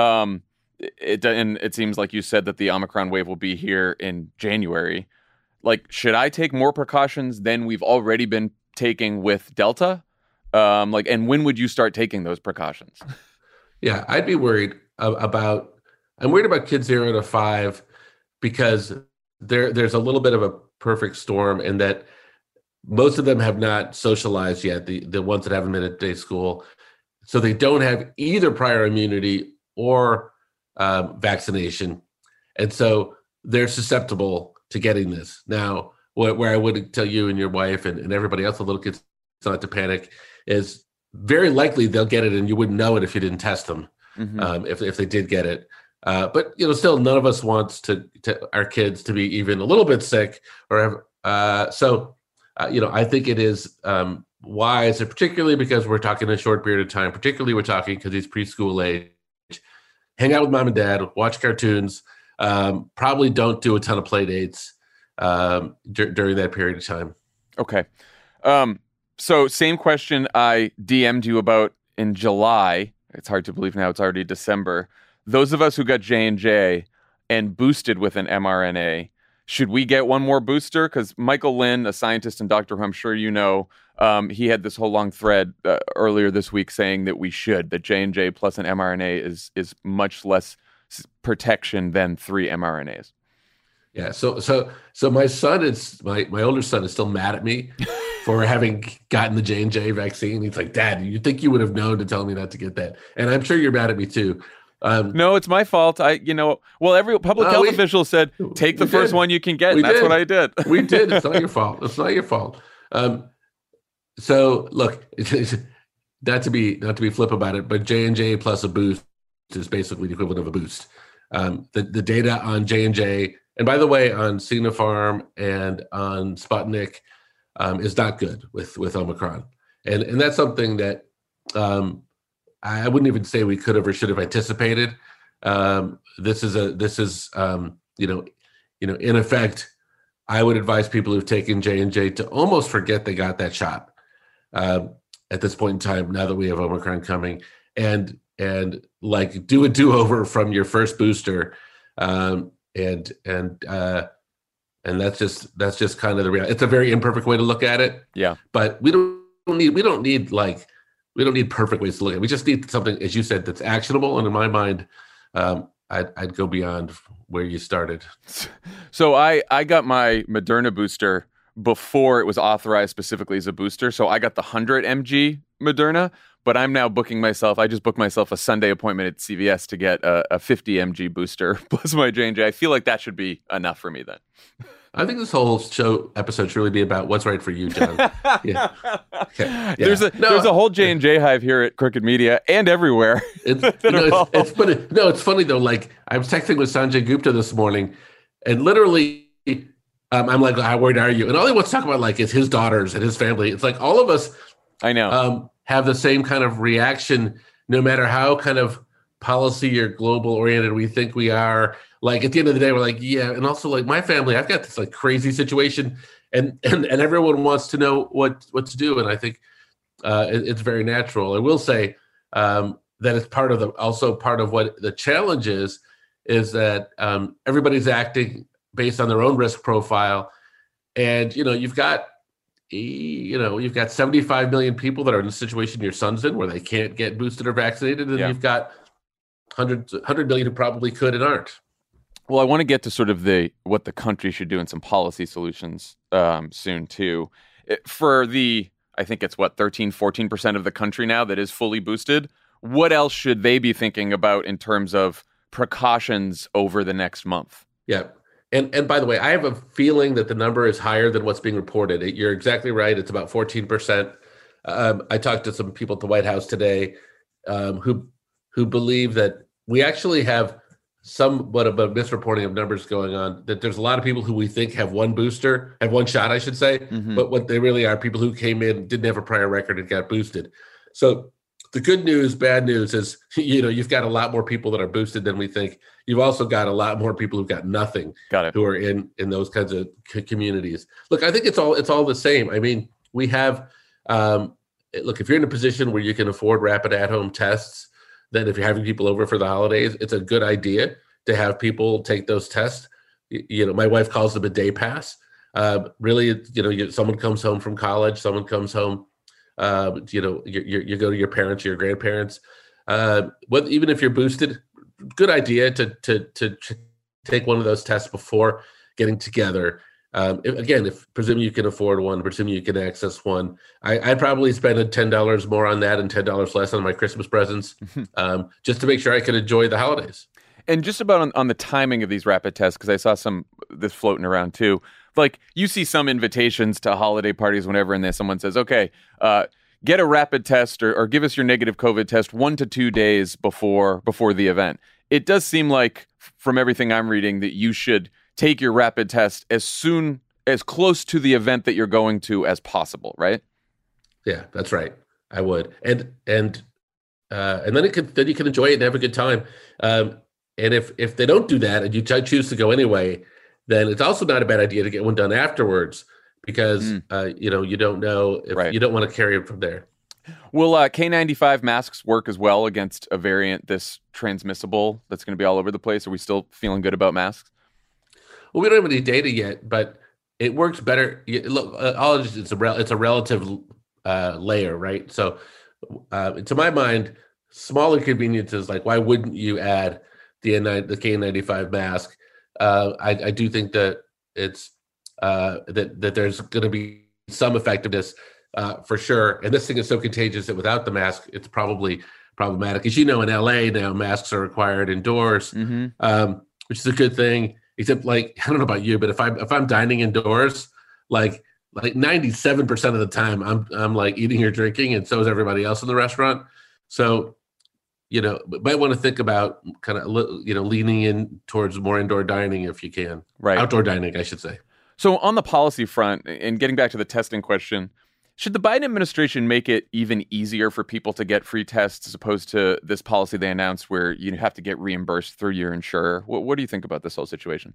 It seems like you said that the Omicron wave will be here in January. Like, should I take more precautions than we've already been taking with Delta? And when would you start taking those precautions? Yeah, I'd be worried about kids 0 to 5 because there's a little bit of a perfect storm in that most of them have not socialized yet, the ones that haven't been at day school. So they don't have either prior immunity or vaccination. And so they're susceptible to getting this. Now, where I would tell you and your wife and everybody else, the little kids, not to panic, is very likely they'll get it and you wouldn't know it if you didn't test them, if they did get it. But still, none of us wants to our kids to be even a little bit sick or have. I think it is wise, particularly because we're talking a short period of time. Particularly, we're talking because he's preschool age. Hang out with mom and dad, watch cartoons. Probably don't do a ton of play dates during that period of time. Okay. So same question I DM'd you about in July. It's hard to believe now it's already December. Those of us who got J&J and boosted with an mRNA, should we get one more booster? Because Michael Lynn, a scientist and doctor who I'm sure you know, he had this whole long thread earlier this week saying that we should, that J&J plus an mRNA is much less protection than 3 mRNAs. Yeah, so my son is my older son is still mad at me for having gotten the J&J vaccine. He's like, Dad, you think you would have known to tell me not to get that? And I'm sure you're mad at me too. No, it's my fault. Every public health official said, take the first one you can get. And that's what I did. We did. It's not your fault. It's not your fault. So look, not to be flip about it, but J&J plus a boost is basically the equivalent of a boost. The data on J&J, and by the way, on Sinopharm and on Sputnik, is not good with Omicron, and that's something that I wouldn't even say we could have or should have anticipated. This is in effect, I would advise people who've taken J&J to almost forget they got that shot at this point in time. Now that we have Omicron coming, and like do a do-over from your first booster, and And that's just kind of the reality. It's a very imperfect way to look at it. Yeah. But we don't need perfect ways to look at it. We just need something, as you said, that's actionable. And in my mind, I'd go beyond where you started. So I got my Moderna booster before it was authorized specifically as a booster. So I got the 100 mg Moderna, but I'm now booking myself. I just booked myself a Sunday appointment at CVS to get a 50 mg booster plus my J&J. I feel like that should be enough for me then. I think this whole episode should really be about what's right for you, John. Yeah. Okay. Yeah. There's a whole J&J hive here at Crooked Media and everywhere. It's funny. No, it's funny though. Like I was texting with Sanjay Gupta this morning, and literally, I'm like, "How worried are you?" And all he wants to talk about like is his daughters and his family. It's like all of us, I know, have the same kind of reaction, no matter how kind of policy or global oriented we think we are. Like at the end of the day, we're like, yeah. And also like my family, I've got this like crazy situation and everyone wants to know what to do. And I think it's very natural. I will say that it's part of what the challenge is that everybody's acting based on their own risk profile. And, you've got 75 million people that are in the situation your son's in where they can't get boosted or vaccinated. And you've got 100 million who probably could and aren't. Well, I want to get to sort of what the country should do and some policy solutions soon too. For I think it's 13-14% of the country now that is fully boosted. What else should they be thinking about in terms of precautions over the next month? Yeah. And by the way, I have a feeling that the number is higher than what's being reported. You're exactly right. It's about 14%. I talked to some people at the White House today who believe that we actually have somewhat of a misreporting of numbers going on, that there's a lot of people who we think have one shot, I should say, but what they really are people who came in, didn't have a prior record and got boosted. So the good news, bad news is, you've got a lot more people that are boosted than we think. You've also got a lot more people who've got nothing, who are in those kinds of communities. Look, I think it's all the same. I mean, we have, look, if you're in a position where you can afford rapid at-home tests, then if you're having people over for the holidays, it's a good idea to have people take those tests. My wife calls them a day pass. Really, someone comes home from college, someone comes home, you go to your parents, your grandparents. Even if you're boosted, good idea to take one of those tests before getting together. If presuming you can afford one, presuming you can access one, I'd probably spend $10 more on that and $10 less on my Christmas presents, just to make sure I can enjoy the holidays. And just about on the timing of these rapid tests, because I saw this floating around too. Like you see some invitations to holiday parties whenever, and then someone says, okay, get a rapid test or give us your negative COVID test 1 to 2 days before the event. It does seem like, from everything I'm reading, that you should take your rapid test as close to the event that you're going to as possible, right? Yeah, that's right. I would, and then you can enjoy it and have a good time. And if they don't do that and you choose to go anyway, then it's also not a bad idea to get one done afterwards, because you don't know if you don't want to carry it from there. Will K95 masks work as well against a variant this transmissible that's going to be all over the place? Are we still feeling good about masks? Well, we don't have any data yet, but it works better. Look, it's a relative layer, right? So, to my mind, small inconveniences, like why wouldn't you add the K95 mask? I do think that it's that there's going to be some effectiveness for sure. And this thing is so contagious that without the mask, it's probably problematic. As you know, in LA now, masks are required indoors, which is a good thing. Except, like, I don't know about you, but if I'm dining indoors, like 97% of the time, I'm like eating or drinking, and so is everybody else in the restaurant. So, might want to think about kind of leaning in towards more indoor dining if you can. Right, outdoor dining, I should say. So on the policy front, and getting back to the testing question, should the Biden administration make it even easier for people to get free tests as opposed to this policy they announced where you have to get reimbursed through your insurer? What do you think about this whole situation?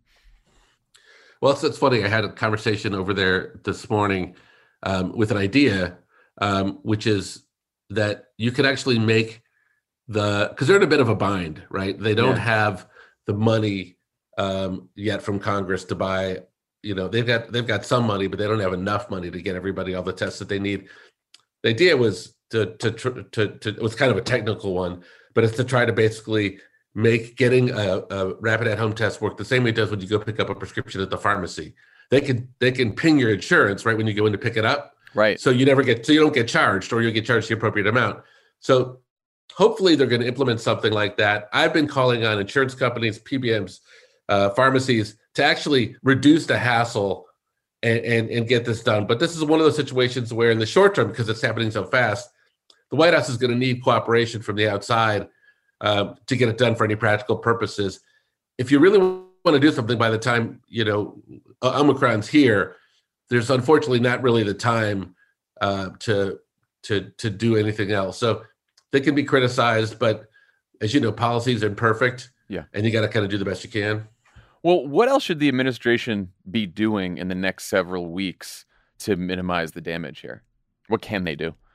Well, it's funny. I had a conversation over there this morning with an idea, which is that you could actually make because they're in a bit of a bind, right? They don't have the money yet from Congress to buy they've got some money, but they don't have enough money to get everybody all the tests that they need. The idea was to it was kind of a technical one, but it's to try to basically make getting a rapid at-home test work the same way it does when you go pick up a prescription at the pharmacy. They can ping your insurance right when you go in to pick it up. Right. So you don't get charged, or you'll get charged the appropriate amount. So hopefully they're going to implement something like that. I've been calling on insurance companies, PBMs, pharmacies to actually reduce the hassle and get this done. But this is one of those situations where in the short term, because it's happening so fast, the White House is going to need cooperation from the outside to get it done for any practical purposes. If you really want to do something by the time, Omicron's here, there's unfortunately not really the time to do anything else. So they can be criticized, but as you know, policies are imperfect. Yeah. And you got to kind of do the best you can. Well, what else should the administration be doing in the next several weeks to minimize the damage here? What can they do?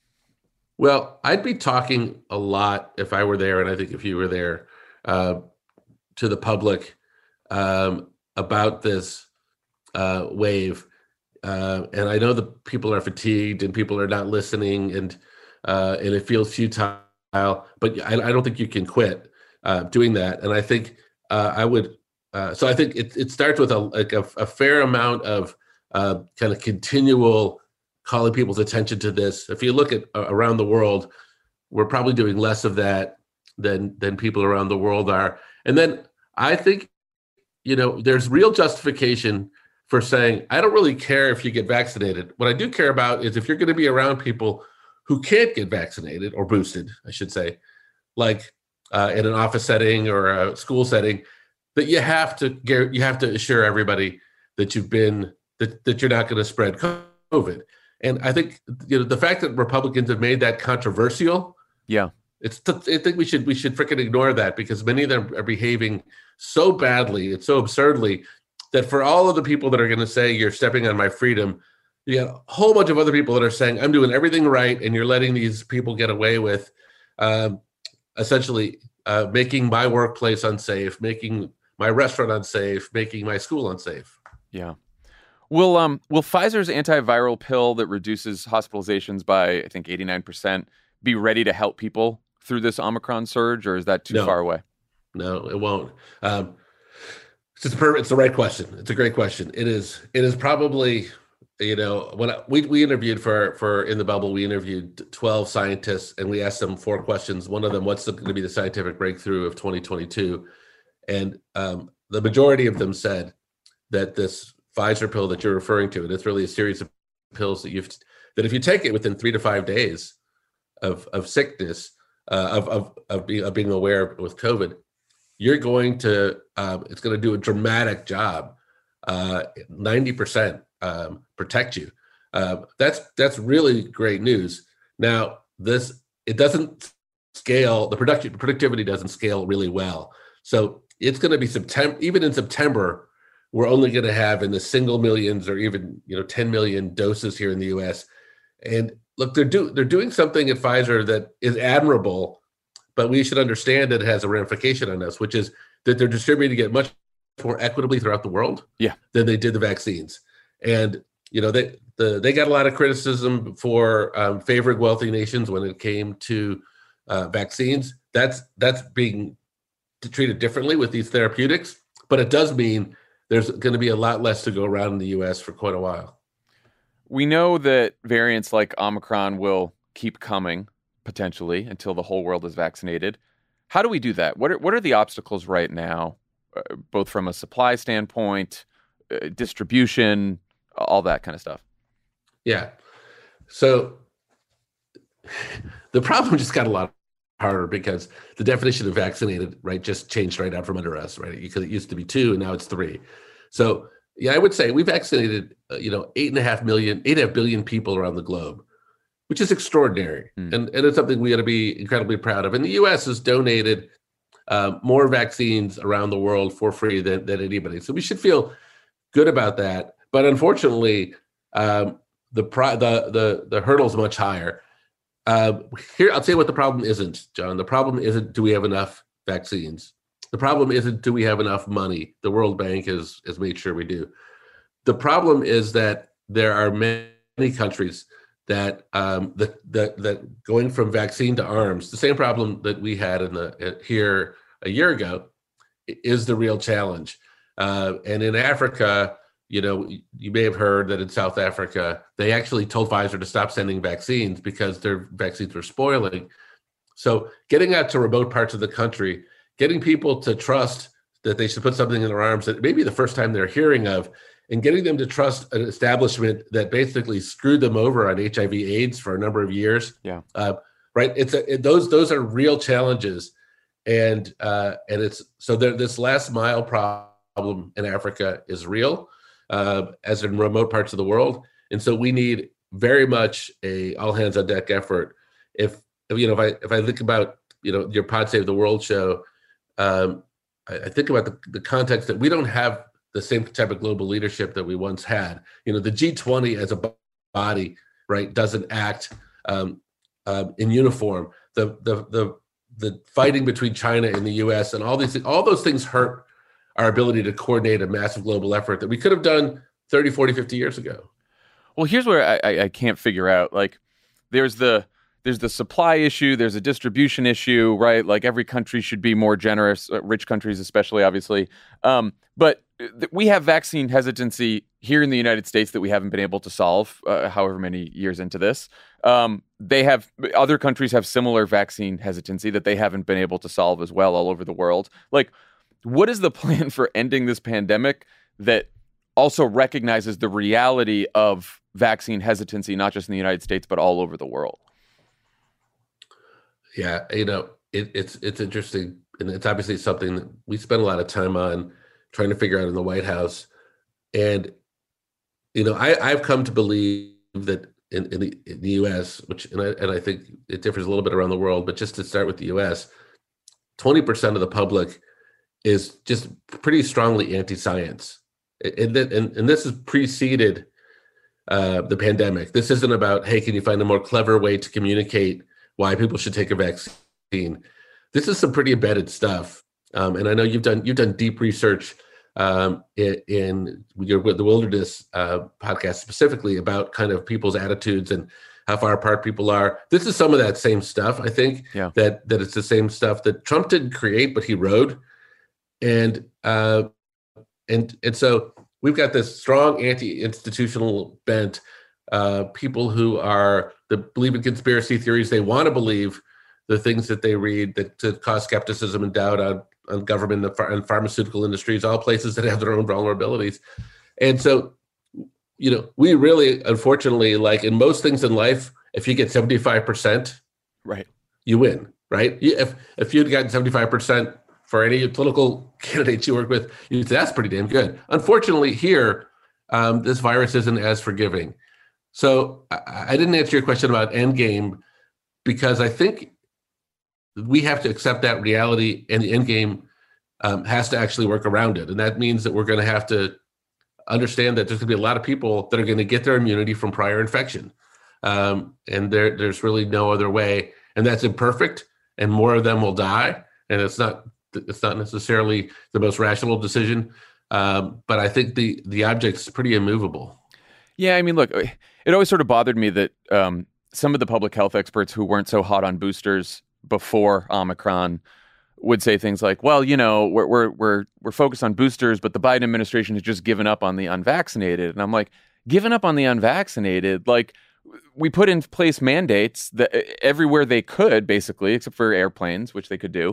Well, I'd be talking a lot if I were there, and I think if you were there, to the public about this wave. And I know that people are fatigued and people are not listening, and it feels futile. But I don't think you can quit doing that. And I think I would. So I think it starts with a fair amount of kind of continual calling people's attention to this. If you look at around the world, we're probably doing less of that than people around the world are. And then I think, there's real justification for saying, I don't really care if you get vaccinated. What I do care about is if you're going to be around people who can't get vaccinated or boosted, I should say, like in an office setting or a school setting, that you have to assure everybody that that you're not going to spread COVID. And I think the fact that Republicans have made that controversial, yeah, I think we should freaking ignore that, because many of them are behaving so badly and so absurdly that for all of the people that are going to say you're stepping on my freedom, you got a whole bunch of other people that are saying I'm doing everything right, and you're letting these people get away with essentially making my workplace unsafe, making my restaurant unsafe, making my school unsafe. Yeah. Will Pfizer's antiviral pill that reduces hospitalizations by, I think, 89% be ready to help people through this Omicron surge, or is that too far away? No, it won't. It's the right question. It's a great question. It is probably, when we interviewed for In the Bubble, we interviewed 12 scientists and we asked them 4 questions. One of them, what's going to be the scientific breakthrough of 2022? And the majority of them said that this Pfizer pill that you're referring to, and it's really a series of pills that if you take it within 3 to 5 days of sickness, of being aware with COVID, you're going to it's going to do a dramatic job, 90% protect you. That's really great news. Now it doesn't scale. The productivity doesn't scale really well. So it's going to be September. Even in September, we're only going to have in the single millions or even 10 million doses here in the U.S. And look, they're doing something at Pfizer that is admirable, but we should understand that it has a ramification on us, which is that they're distributing it much more equitably throughout the world than they did the vaccines. And they got a lot of criticism for favoring wealthy nations when it came to vaccines. That's being treated differently with these therapeutics, but it does mean there's going to be a lot less to go around in the U.S. for quite a while. We know that variants like Omicron will keep coming, potentially, until the whole world is vaccinated. How do we do that? What are the obstacles right now, both from a supply standpoint, distribution, all that kind of stuff? Yeah. So the problem just got a lot harder because the definition of vaccinated, right, just changed right out from under us, right? Because it used to be 2 and now it's 3. So yeah, I would say we vaccinated, 8.5 billion people around the globe, which is extraordinary. And it's something we got to be incredibly proud of. And the U.S. has donated more vaccines around the world for free than anybody. So we should feel good about that. But unfortunately, the hurdle's much higher. Here, I'll tell you what the problem isn't, John. The problem isn't, do we have enough vaccines? The problem isn't, do we have enough money? The World Bank has made sure we do. The problem is that there are many countries that that going from vaccine to arms, the same problem that we had here a year ago, is the real challenge. And in Africa, you may have heard that in South Africa, they actually told Pfizer to stop sending vaccines because their vaccines were spoiling. So getting out to remote parts of the country, getting people to trust that they should put something in their arms that maybe the first time they're hearing of, and getting them to trust an establishment that basically screwed them over on HIV/AIDS for a number of years. Yeah. Right. Those are real challenges. And it's so this last mile problem in Africa is real, as in remote parts of the world. And so we need very much a all hands on deck effort. If I think about, your Pod Save the World show, I think about the context that we don't have the same type of global leadership that we once had. The G20 as a body, right, doesn't act in uniform. The fighting between China and the U.S. and all those things hurt our ability to coordinate a massive global effort that we could have done 30, 40, 50 years ago. Well, here's where I can't figure out. Like, there's the supply issue, there's a distribution issue, right? Like, every country should be more generous, rich countries especially, obviously. But we have vaccine hesitancy here in the United States that we haven't been able to solve, however many years into this. Other countries have similar vaccine hesitancy that they haven't been able to solve as well all over the world. Like, what is the plan for ending this pandemic that also recognizes the reality of vaccine hesitancy, not just in the United States, but all over the world? Yeah, it's interesting. And it's obviously something that we spend a lot of time on trying to figure out in the White House. And, I've come to believe that in the U.S., and I think it differs a little bit around the world, but just to start with the U.S., 20% of the public is just pretty strongly anti-science. And this has preceded the pandemic. This isn't about, hey, can you find a more clever way to communicate why people should take a vaccine? This is some pretty embedded stuff. And I know you've done deep research in the Wilderness podcast specifically about kind of people's attitudes and how far apart people are. This is some of that same stuff. I think that it's the same stuff that Trump didn't create, but he rode. And so we've got this strong anti-institutional bent, people who believe in conspiracy theories. They want to believe the things that they read that to cause skepticism and doubt on government and pharmaceutical industries, all places that have their own vulnerabilities. And so, we really, unfortunately, like in most things in life, if you get 75%, right, you win, right? If you'd gotten 75% for any political candidates you work with, you'd say that's pretty damn good. Unfortunately, here, this virus isn't as forgiving. So I didn't answer your question about endgame because I think we have to accept that reality, and the endgame has to actually work around it. And that means that we're going to have to understand that there's going to be a lot of people that are going to get their immunity from prior infection. And there's really no other way. And that's imperfect, and more of them will die. And it's not necessarily the most rational decision. But I think the object's pretty immovable. Yeah, I mean, look, it always sort of bothered me that some of the public health experts who weren't so hot on boosters before Omicron would say things like, well, we're focused on boosters, but the Biden administration has just given up on the unvaccinated. And I'm like, given up on the unvaccinated? Like, we put in place mandates that everywhere they could, basically, except for airplanes, which they could do.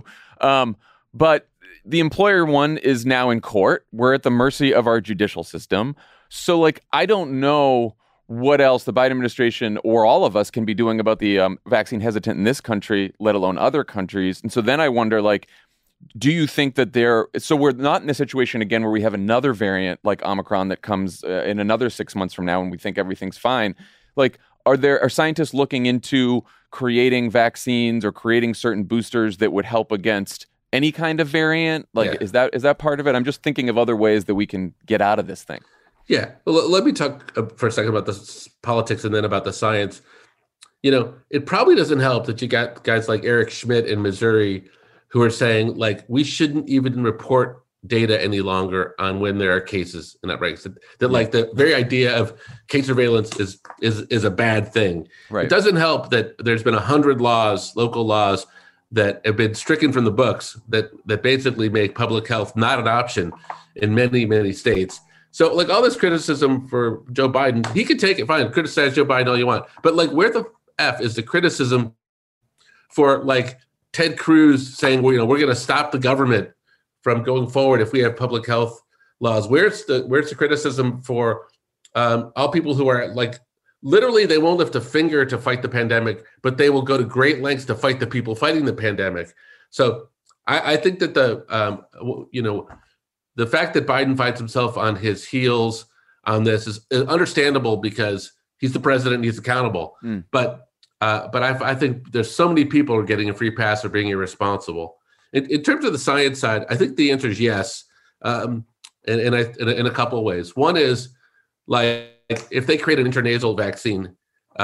But the employer one is now in court. We're at the mercy of our judicial system. So, like, I don't know what else the Biden administration or all of us can be doing about the vaccine hesitant in this country, let alone other countries. And so then I wonder, like, do you think that so we're not in a situation again where we have another variant like Omicron that comes in another 6 months from now and we think everything's fine? Like, are scientists looking into creating vaccines or creating certain boosters that would help against any kind of variant? Like, is that part of it? I'm just thinking of other ways that we can get out of this thing. Yeah. Well, let me talk for a second about the politics and then about the science. It probably doesn't help that you got guys like Eric Schmidt in Missouri who are saying, like, we shouldn't even report data any longer on when there are cases in outbreaks. That like the very idea of case surveillance is a bad thing. Right. It doesn't help that there's been 100 laws, local laws, that have been stricken from the books that basically make public health not an option in many, many states. So like all this criticism for Joe Biden, he could take it, fine, criticize Joe Biden all you want. But like where the F is the criticism for like Ted Cruz saying, well, we're going to stop the government from going forward if we have public health laws? Where's the criticism for all people who are like, literally, they won't lift a finger to fight the pandemic, but they will go to great lengths to fight the people fighting the pandemic. So I think that the fact that Biden finds himself on his heels on this is understandable because he's the president and he's accountable. But I think there's so many people who are getting a free pass for being irresponsible. In terms of the science side, I think the answer is yes, in a couple of ways. One is like if they create an intranasal vaccine,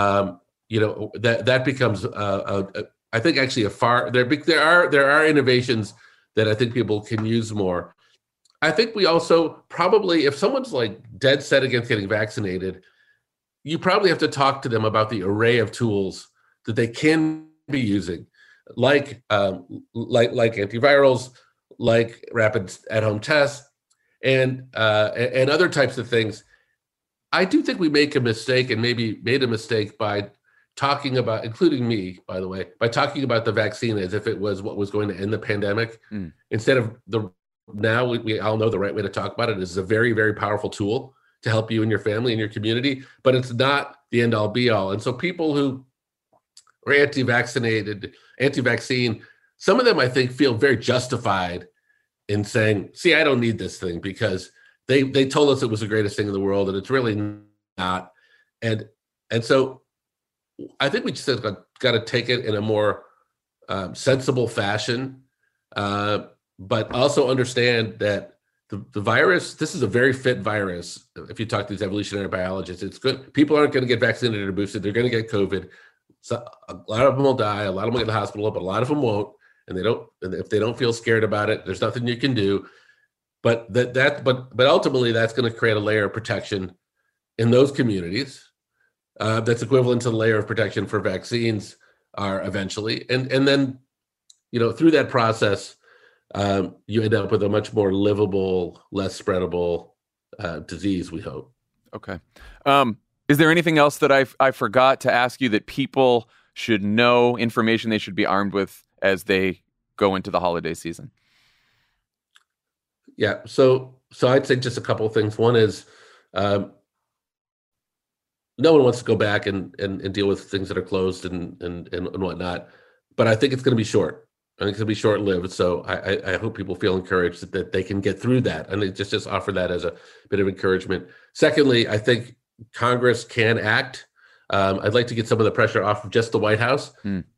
that becomes I think actually there are innovations that I think people can use more. I think we also probably, if someone's like dead set against getting vaccinated, you probably have to talk to them about the array of tools that they can be using, like antivirals, like rapid at-home tests, and other types of things. I do think we make a mistake, and maybe made a mistake by talking about, including me, by the way, by talking about the vaccine as if it was what was going to end the pandemic, instead of now we all know the right way to talk about it is a very, very powerful tool to help you and your family and your community, but it's not the end all be all. And so people who are anti-vaccine, some of them I think feel very justified in saying, see, I don't need this thing because they told us it was the greatest thing in the world and it's really not. And so I think we just got to take it in a more sensible fashion, but also understand that the virus, this is a very fit virus. If you talk to these evolutionary biologists, it's good. People aren't going to get vaccinated or boosted. They're going to get COVID. So a lot of them will die. A lot of them will get to the hospital, but a lot of them won't. And if they don't feel scared about it, there's nothing you can do. But but ultimately, that's going to create a layer of protection in those communities that's equivalent to the layer of protection for vaccines are eventually. And then, through that process, you end up with a much more livable, less spreadable disease, we hope. Okay. Is there anything else that I forgot to ask you that people should know, information they should be armed with as they go into the holiday season? Yeah. So I'd say just a couple of things. One is no one wants to go back and deal with things that are closed and whatnot, but I think it's going to be short. I think it's going to be short-lived. So I hope people feel encouraged that they can get through that. And they just offer that as a bit of encouragement. Secondly, I think Congress can act. I'd like to get some of the pressure off of just the White House.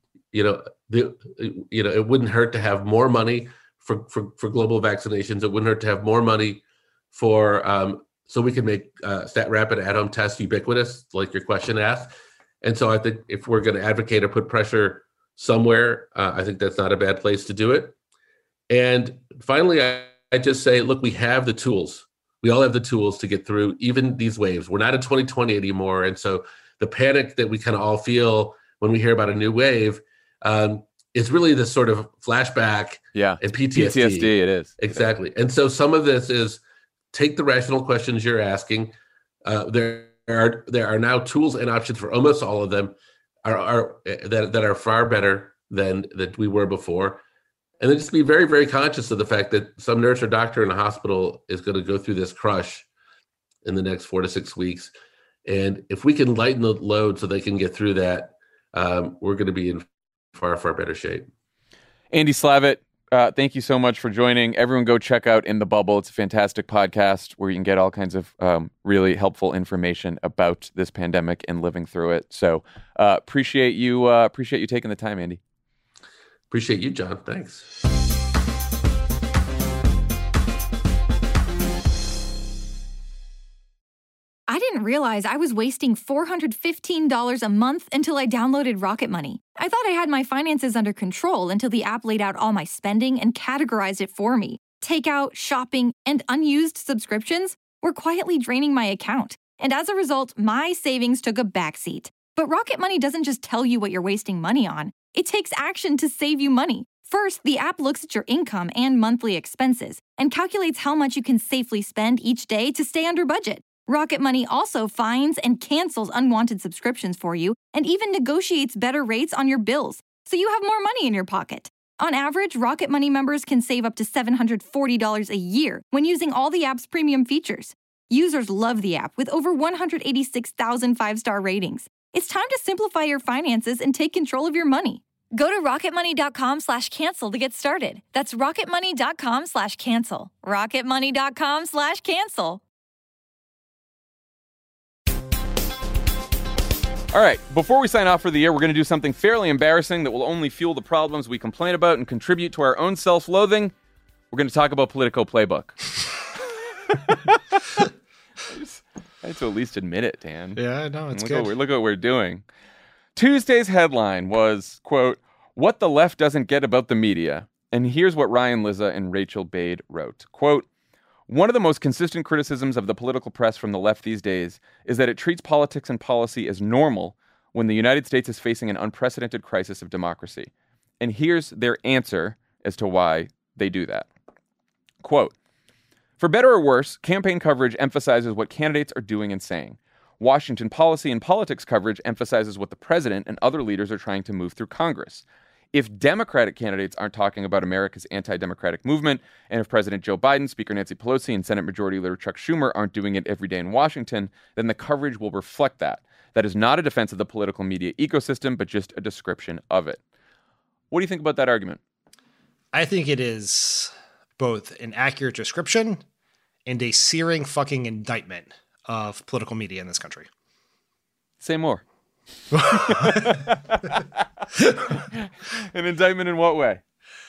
It wouldn't hurt to have more money for global vaccinations. It wouldn't hurt to have more money for so we can make rapid at-home tests ubiquitous, like your question asked. And so I think if we're going to advocate or put pressure somewhere, I think that's not a bad place to do it. And finally, I just say, look, we have the tools. We all have the tools to get through even these waves. We're not in 2020 anymore. And so the panic that we kind of all feel when we hear about a new wave is really this sort of flashback and PTSD. PTSD, it is. Exactly. And so some of this is take the rational questions you're asking. There are now tools and options for almost all of them that are far better than that we were before. And then just be very, very conscious of the fact that some nurse or doctor in a hospital is going to go through this crush in the next 4 to 6 weeks. And if we can lighten the load so they can get through that, we're going to be in far, far better shape. Andy Slavitt, thank you so much for joining. Everyone go check out In the Bubble. It's a fantastic podcast where you can get all kinds of really helpful information about this pandemic and living through it. So appreciate you taking the time, Andy. Appreciate you, John. Thanks. I didn't realize I was wasting $415 a month until I downloaded Rocket Money. I thought I had my finances under control until the app laid out all my spending and categorized it for me. takeout, shopping, and unused subscriptions were quietly draining my account. And as a result, my savings took a backseat. But Rocket Money doesn't just tell you what you're wasting money on. It takes action to save you money. First, the app looks at your income and monthly expenses and calculates how much you can safely spend each day to stay under budget. Rocket Money also finds and cancels unwanted subscriptions for you and even negotiates better rates on your bills, so you have more money in your pocket. On average, Rocket Money members can save up to $740 a year when using all the app's premium features. Users love the app with over 186,000 five-star ratings. It's time to simplify your finances and take control of your money. Go to rocketmoney.com/cancel to get started. That's rocketmoney.com/cancel. rocketmoney.com/cancel. All right, before we sign off for the year, we're going to do something fairly embarrassing that will only fuel the problems we complain about and contribute to our own self-loathing. We're going to talk about Politico Playbook. I had to at least admit it, Dan. Yeah, no, it's good. Look what we're doing. Tuesday's headline was, quote, "What the left doesn't get about the media." And here's what Ryan Lizza and Rachel Bade wrote. Quote, "One of the most consistent criticisms of the political press from the left these days is that it treats politics and policy as normal when the United States is facing an unprecedented crisis of democracy. And here's their answer as to why they do that. Quote, "For better or worse, campaign coverage emphasizes what candidates are doing and saying. Washington policy and politics coverage emphasizes what the president and other leaders are trying to move through Congress. If Democratic candidates aren't talking about America's anti-democratic movement, and if President Joe Biden, Speaker Nancy Pelosi, and Senate Majority Leader Chuck Schumer aren't doing it every day in Washington, then the coverage will reflect that. That is not a defense of the political media ecosystem, but just a description of it." What do you think about that argument? I think it is both an accurate description and a searing fucking indictment of political media in this country. Say more. An indictment in what way?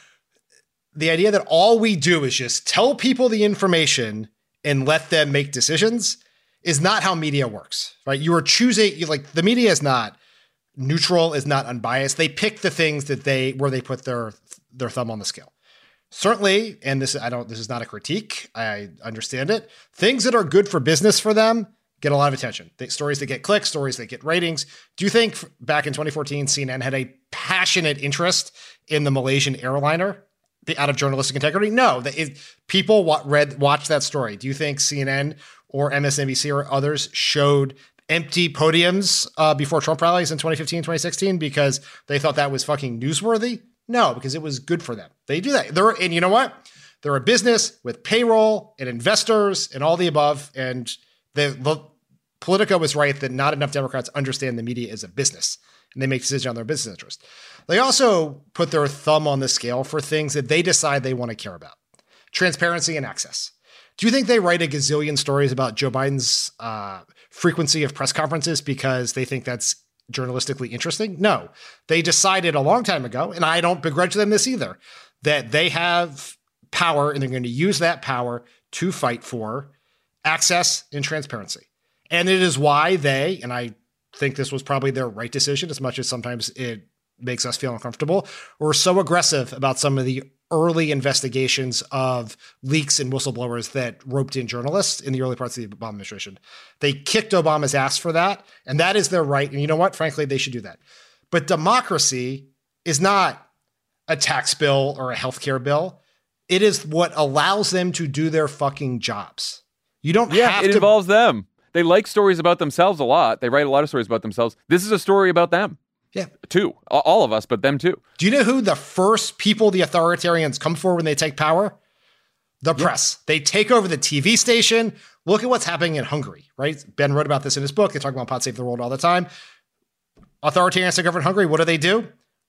The idea that all we do is just tell people the information and let them make decisions is not how media works, right? You are choosing, the media is not neutral, is not unbiased. They pick the things that where they put their thumb on the scale. Certainly, and this is not a critique, I understand it. Things that are good for business for them get a lot of attention. Stories that get clicks, stories that get ratings. Do you think back in 2014, CNN had a passionate interest in the Malaysian airliner out of journalistic integrity? No, people watched that story. Do you think CNN or MSNBC or others showed empty podiums before Trump rallies in 2015, 2016 because they thought that was fucking newsworthy? No, because it was good for them. They do that. And you know what? They're a business with payroll and investors and all the above. And the Politico was right that not enough Democrats understand the media is a business and they make decisions on their business interest. They also put their thumb on the scale for things that they decide they want to care about. Transparency and access. Do you think they write a gazillion stories about Joe Biden's frequency of press conferences because they think that's journalistically interesting? No. They decided a long time ago, and I don't begrudge them this either, that they have power and they're going to use that power to fight for access and transparency. And it is why they, and I think this was probably their right decision, as much as sometimes it makes us feel uncomfortable, were so aggressive about some of the early investigations of leaks and whistleblowers that roped in journalists in the early parts of the Obama administration. They kicked Obama's ass for that, and that is their right. And you know what? Frankly, they should do that. But democracy is not a tax bill or a healthcare bill. It is what allows them to do their fucking jobs. You don't have to. It involves them. They like stories about themselves a lot. They write a lot of stories about themselves. This is a story about them. Yeah. Too. All of us, but them too. Do you know who the first people the authoritarians come for when they take power? The press. They take over the TV station. Look at what's happening in Hungary, right? Ben wrote about this in his book. They talk about Pod Save the World all the time. Authoritarians take over in Hungary. What do?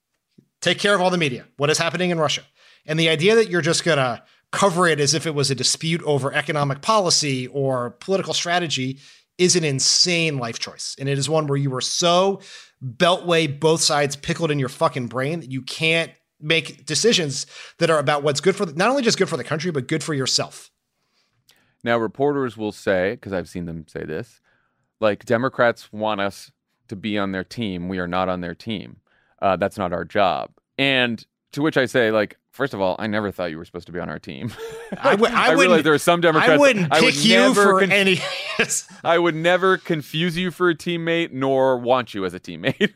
Take care of all the media. What is happening in Russia? And the idea that you're just going to cover it as if it was a dispute over economic policy or political strategy is an insane life choice. And it is one where you are so beltway, both sides pickled in your fucking brain that you can't make decisions that are about what's good for not only just good for the country, but good for yourself. Now, reporters will say, because I've seen them say this, like, Democrats want us to be on their team. We are not on their team. That's not our job. And to which I say, like, First of all, I never thought you were supposed to be on our team. I realized there were some Democrats. I wouldn't pick you for any. I would never confuse you for a teammate, nor want you as a teammate.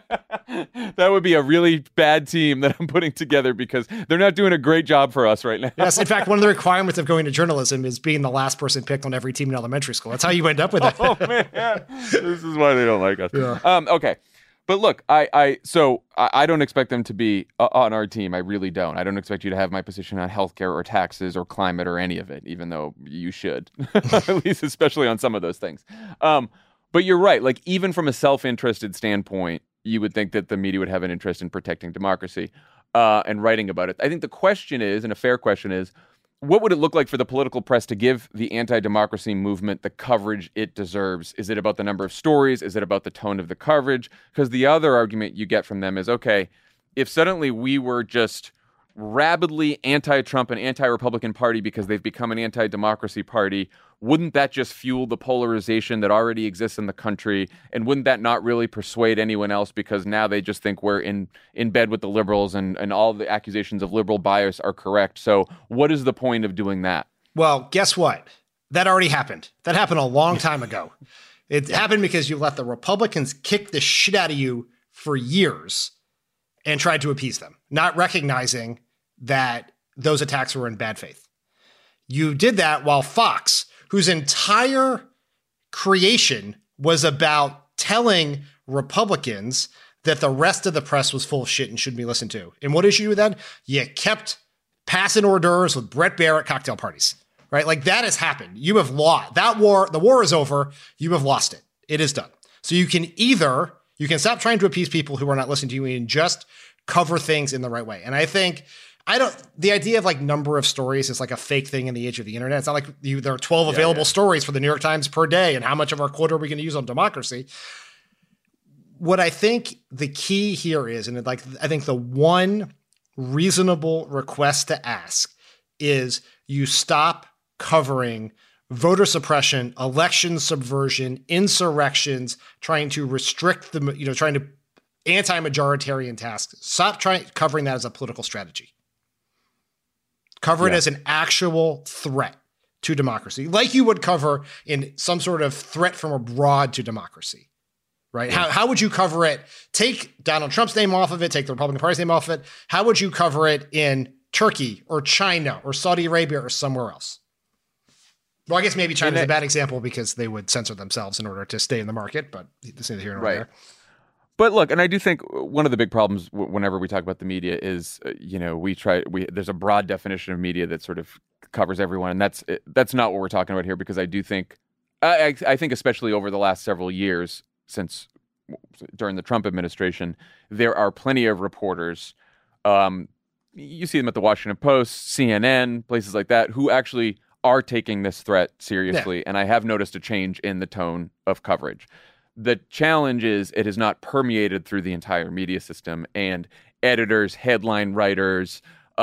That would be a really bad team that I'm putting together because they're not doing a great job for us right now. Yes, in fact, one of the requirements of going to journalism is being the last person picked on every team in elementary school. That's how you end up with it. Oh man, this is why they don't like us. Yeah. Okay. But look, I don't expect them to be on our team. I really don't. I don't expect you to have my position on healthcare or taxes or climate or any of it, even though you should, at least especially on some of those things. But you're right. Like, even from a self-interested standpoint, you would think that the media would have an interest in protecting democracy and writing about it. I think the question is, and a fair question is, what would it look like for the political press to give the anti-democracy movement the coverage it deserves? Is it about the number of stories? Is it about the tone of the coverage? Because the other argument you get from them is, okay, if suddenly we were just rabidly anti-Trump and anti-Republican party because they've become an anti-democracy party, wouldn't that just fuel the polarization that already exists in the country? And wouldn't that not really persuade anyone else because now they just think we're in bed with the liberals and all the accusations of liberal bias are correct? So what is the point of doing that? Well, guess what? That already happened. That happened a long time ago. It happened because you let the Republicans kick the shit out of you for years and tried to appease them, not recognizing that those attacks were in bad faith. You did that while Fox, whose entire creation was about telling Republicans that the rest of the press was full of shit and shouldn't be listened to. And what did you do then? You kept passing hors d'oeuvres with Brett Baier at cocktail parties, right? Like, that has happened. You have lost that war. The war is over. You have lost it. It is done. So you can stop trying to appease people who are not listening to you and just cover things in the right way. And I think the idea of like number of stories is like a fake thing in the age of the internet. It's not like there are 12 available stories for the New York Times per day and how much of our quota are we going to use on democracy? What I think the key here is, and I think the one reasonable request to ask is you stop covering voter suppression, election subversion, insurrections, trying to restrict trying to anti-majoritarian tasks. Stop covering that as a political strategy. Cover it as an actual threat to democracy, like you would cover in some sort of threat from abroad to democracy, right? Yeah. How would you cover it? Take Donald Trump's name off of it, take the Republican Party's name off of it. How would you cover it in Turkey or China or Saudi Arabia or somewhere else? Well, I guess maybe China is a bad example because they would censor themselves in order to stay in the market, but this is here and there. But look, and I do think one of the big problems whenever we talk about the media is, there's a broad definition of media that sort of covers everyone, and that's not what we're talking about here, because I do think, I think especially over the last several years, since during the Trump administration, there are plenty of reporters, you see them at the Washington Post, CNN, places like that, who actually are taking this threat seriously, and I have noticed a change in the tone of coverage. The challenge is it has not permeated through the entire media system, and editors, headline writers,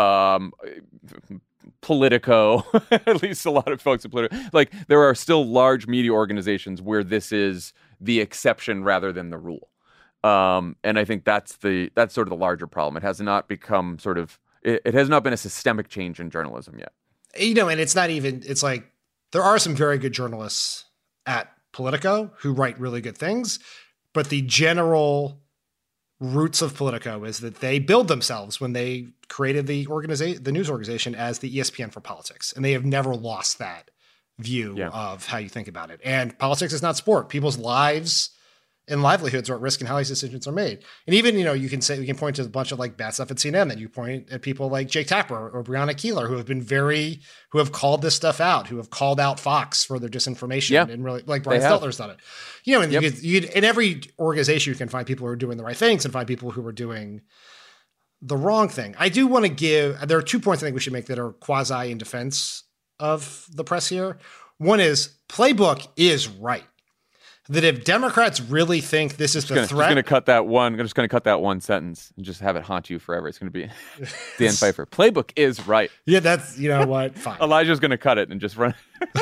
Politico, at least a lot of folks at Politico, like, there are still large media organizations where this is the exception rather than the rule. And I think that's sort of the larger problem. It has not become it has not been a systemic change in journalism yet. And it's like, there are some very good journalists at Politico who write really good things, but the general roots of Politico is that they build themselves when they created the news organization as the ESPN for politics, and they have never lost that view of how you think about it. And politics is not sport. People's lives and livelihoods are at risk in how these decisions are made. And even, we can point to a bunch of like bad stuff at CNN, that you point at people like Jake Tapper or Breonna Keeler, who have called this stuff out, who have called out Fox for their disinformation, and really, like, Brian Stelter's done it. In every organization you can find people who are doing the right things and find people who are doing the wrong thing. I do want to there are 2 points I think we should make that are quasi in defense of the press here. One is, Playbook is right. That if Democrats really think this is the threat, I'm just going to cut that one sentence and just have it haunt you forever. It's going to be Dan Pfeiffer. Playbook is right. Yeah, that's, what? Fine. Elijah's going to cut it and just run.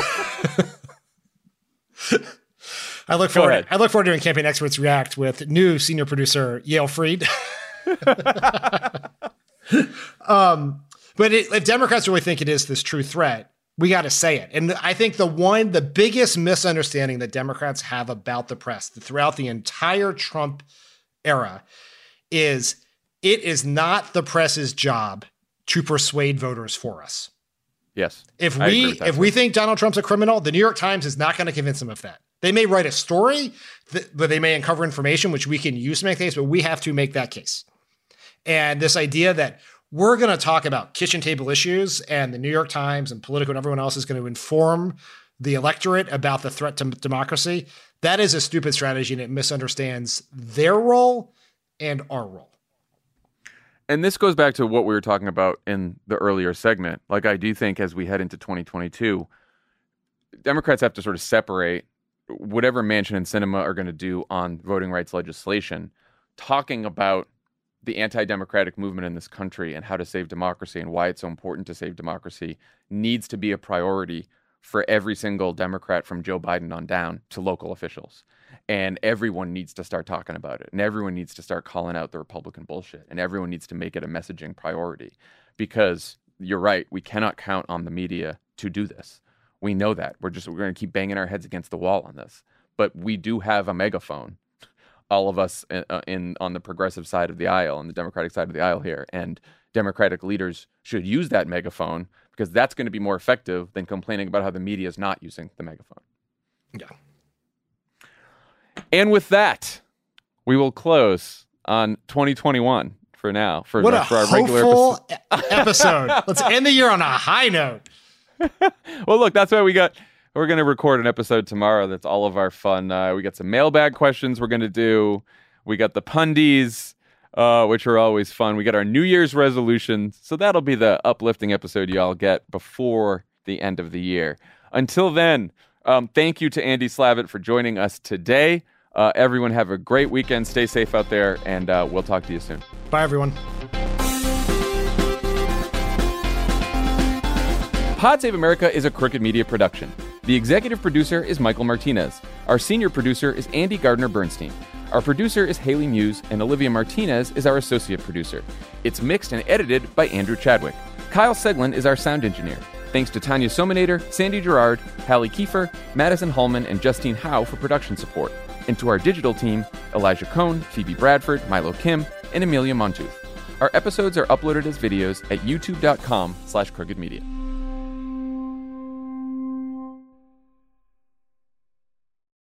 I look forward to doing Campaign Experts React with new senior producer Yale Freed. But if Democrats really think it is this true threat, we got to say it. And I think the biggest misunderstanding that Democrats have about the press throughout the entire Trump era is it is not the press's job to persuade voters for us. Yes. If we think Donald Trump's a criminal, the New York Times is not going to convince them of that. They may write a story, but they may uncover information which we can use to make the case, but we have to make that case. And this idea that we're going to talk about kitchen table issues and the New York Times and Politico and everyone else is going to inform the electorate about the threat to democracy, that is a stupid strategy, and it misunderstands their role and our role. And this goes back to what we were talking about in the earlier segment. Like, I do think as we head into 2022, Democrats have to sort of separate whatever Manchin and Sinema are going to do on voting rights legislation, talking about the anti-democratic movement in this country and how to save democracy and why it's so important to save democracy needs to be a priority for every single Democrat from Joe Biden on down to local officials. And everyone needs to start talking about it. And everyone needs to start calling out the Republican bullshit. And everyone needs to make it a messaging priority. Because you're right, we cannot count on the media to do this. We know that. We're going to keep banging our heads against the wall on this. But we do have a megaphone, all of us on the progressive side of the aisle, on the Democratic side of the aisle here. And Democratic leaders should use that megaphone because that's going to be more effective than complaining about how the media is not using the megaphone. Yeah. And with that, we will close on 2021 for now. For what our hopeful episode. Let's end the year on a high note. Well, look, that's why we're going to record an episode tomorrow. That's all of our fun. We got some mailbag questions we're going to do. We got the pundies, which are always fun. We got our New Year's resolutions. So that'll be the uplifting episode y'all get before the end of the year. Until then, thank you to Andy Slavitt for joining us today. Everyone have a great weekend. Stay safe out there, and we'll talk to you soon. Bye, everyone. Pod Save America is a Crooked Media production. The executive producer is Michael Martinez. Our senior producer is Andy Gardner-Bernstein. Our producer is Haley Muse, and Olivia Martinez is our associate producer. It's mixed and edited by Andrew Chadwick. Kyle Seglin is our sound engineer. Thanks to Tanya Sominator, Sandy Gerard, Hallie Kiefer, Madison Hallman, and Justine Howe for production support. And to our digital team, Elijah Cohn, Phoebe Bradford, Milo Kim, and Amelia Montooth. Our episodes are uploaded as videos at youtube.com/crookedmedia.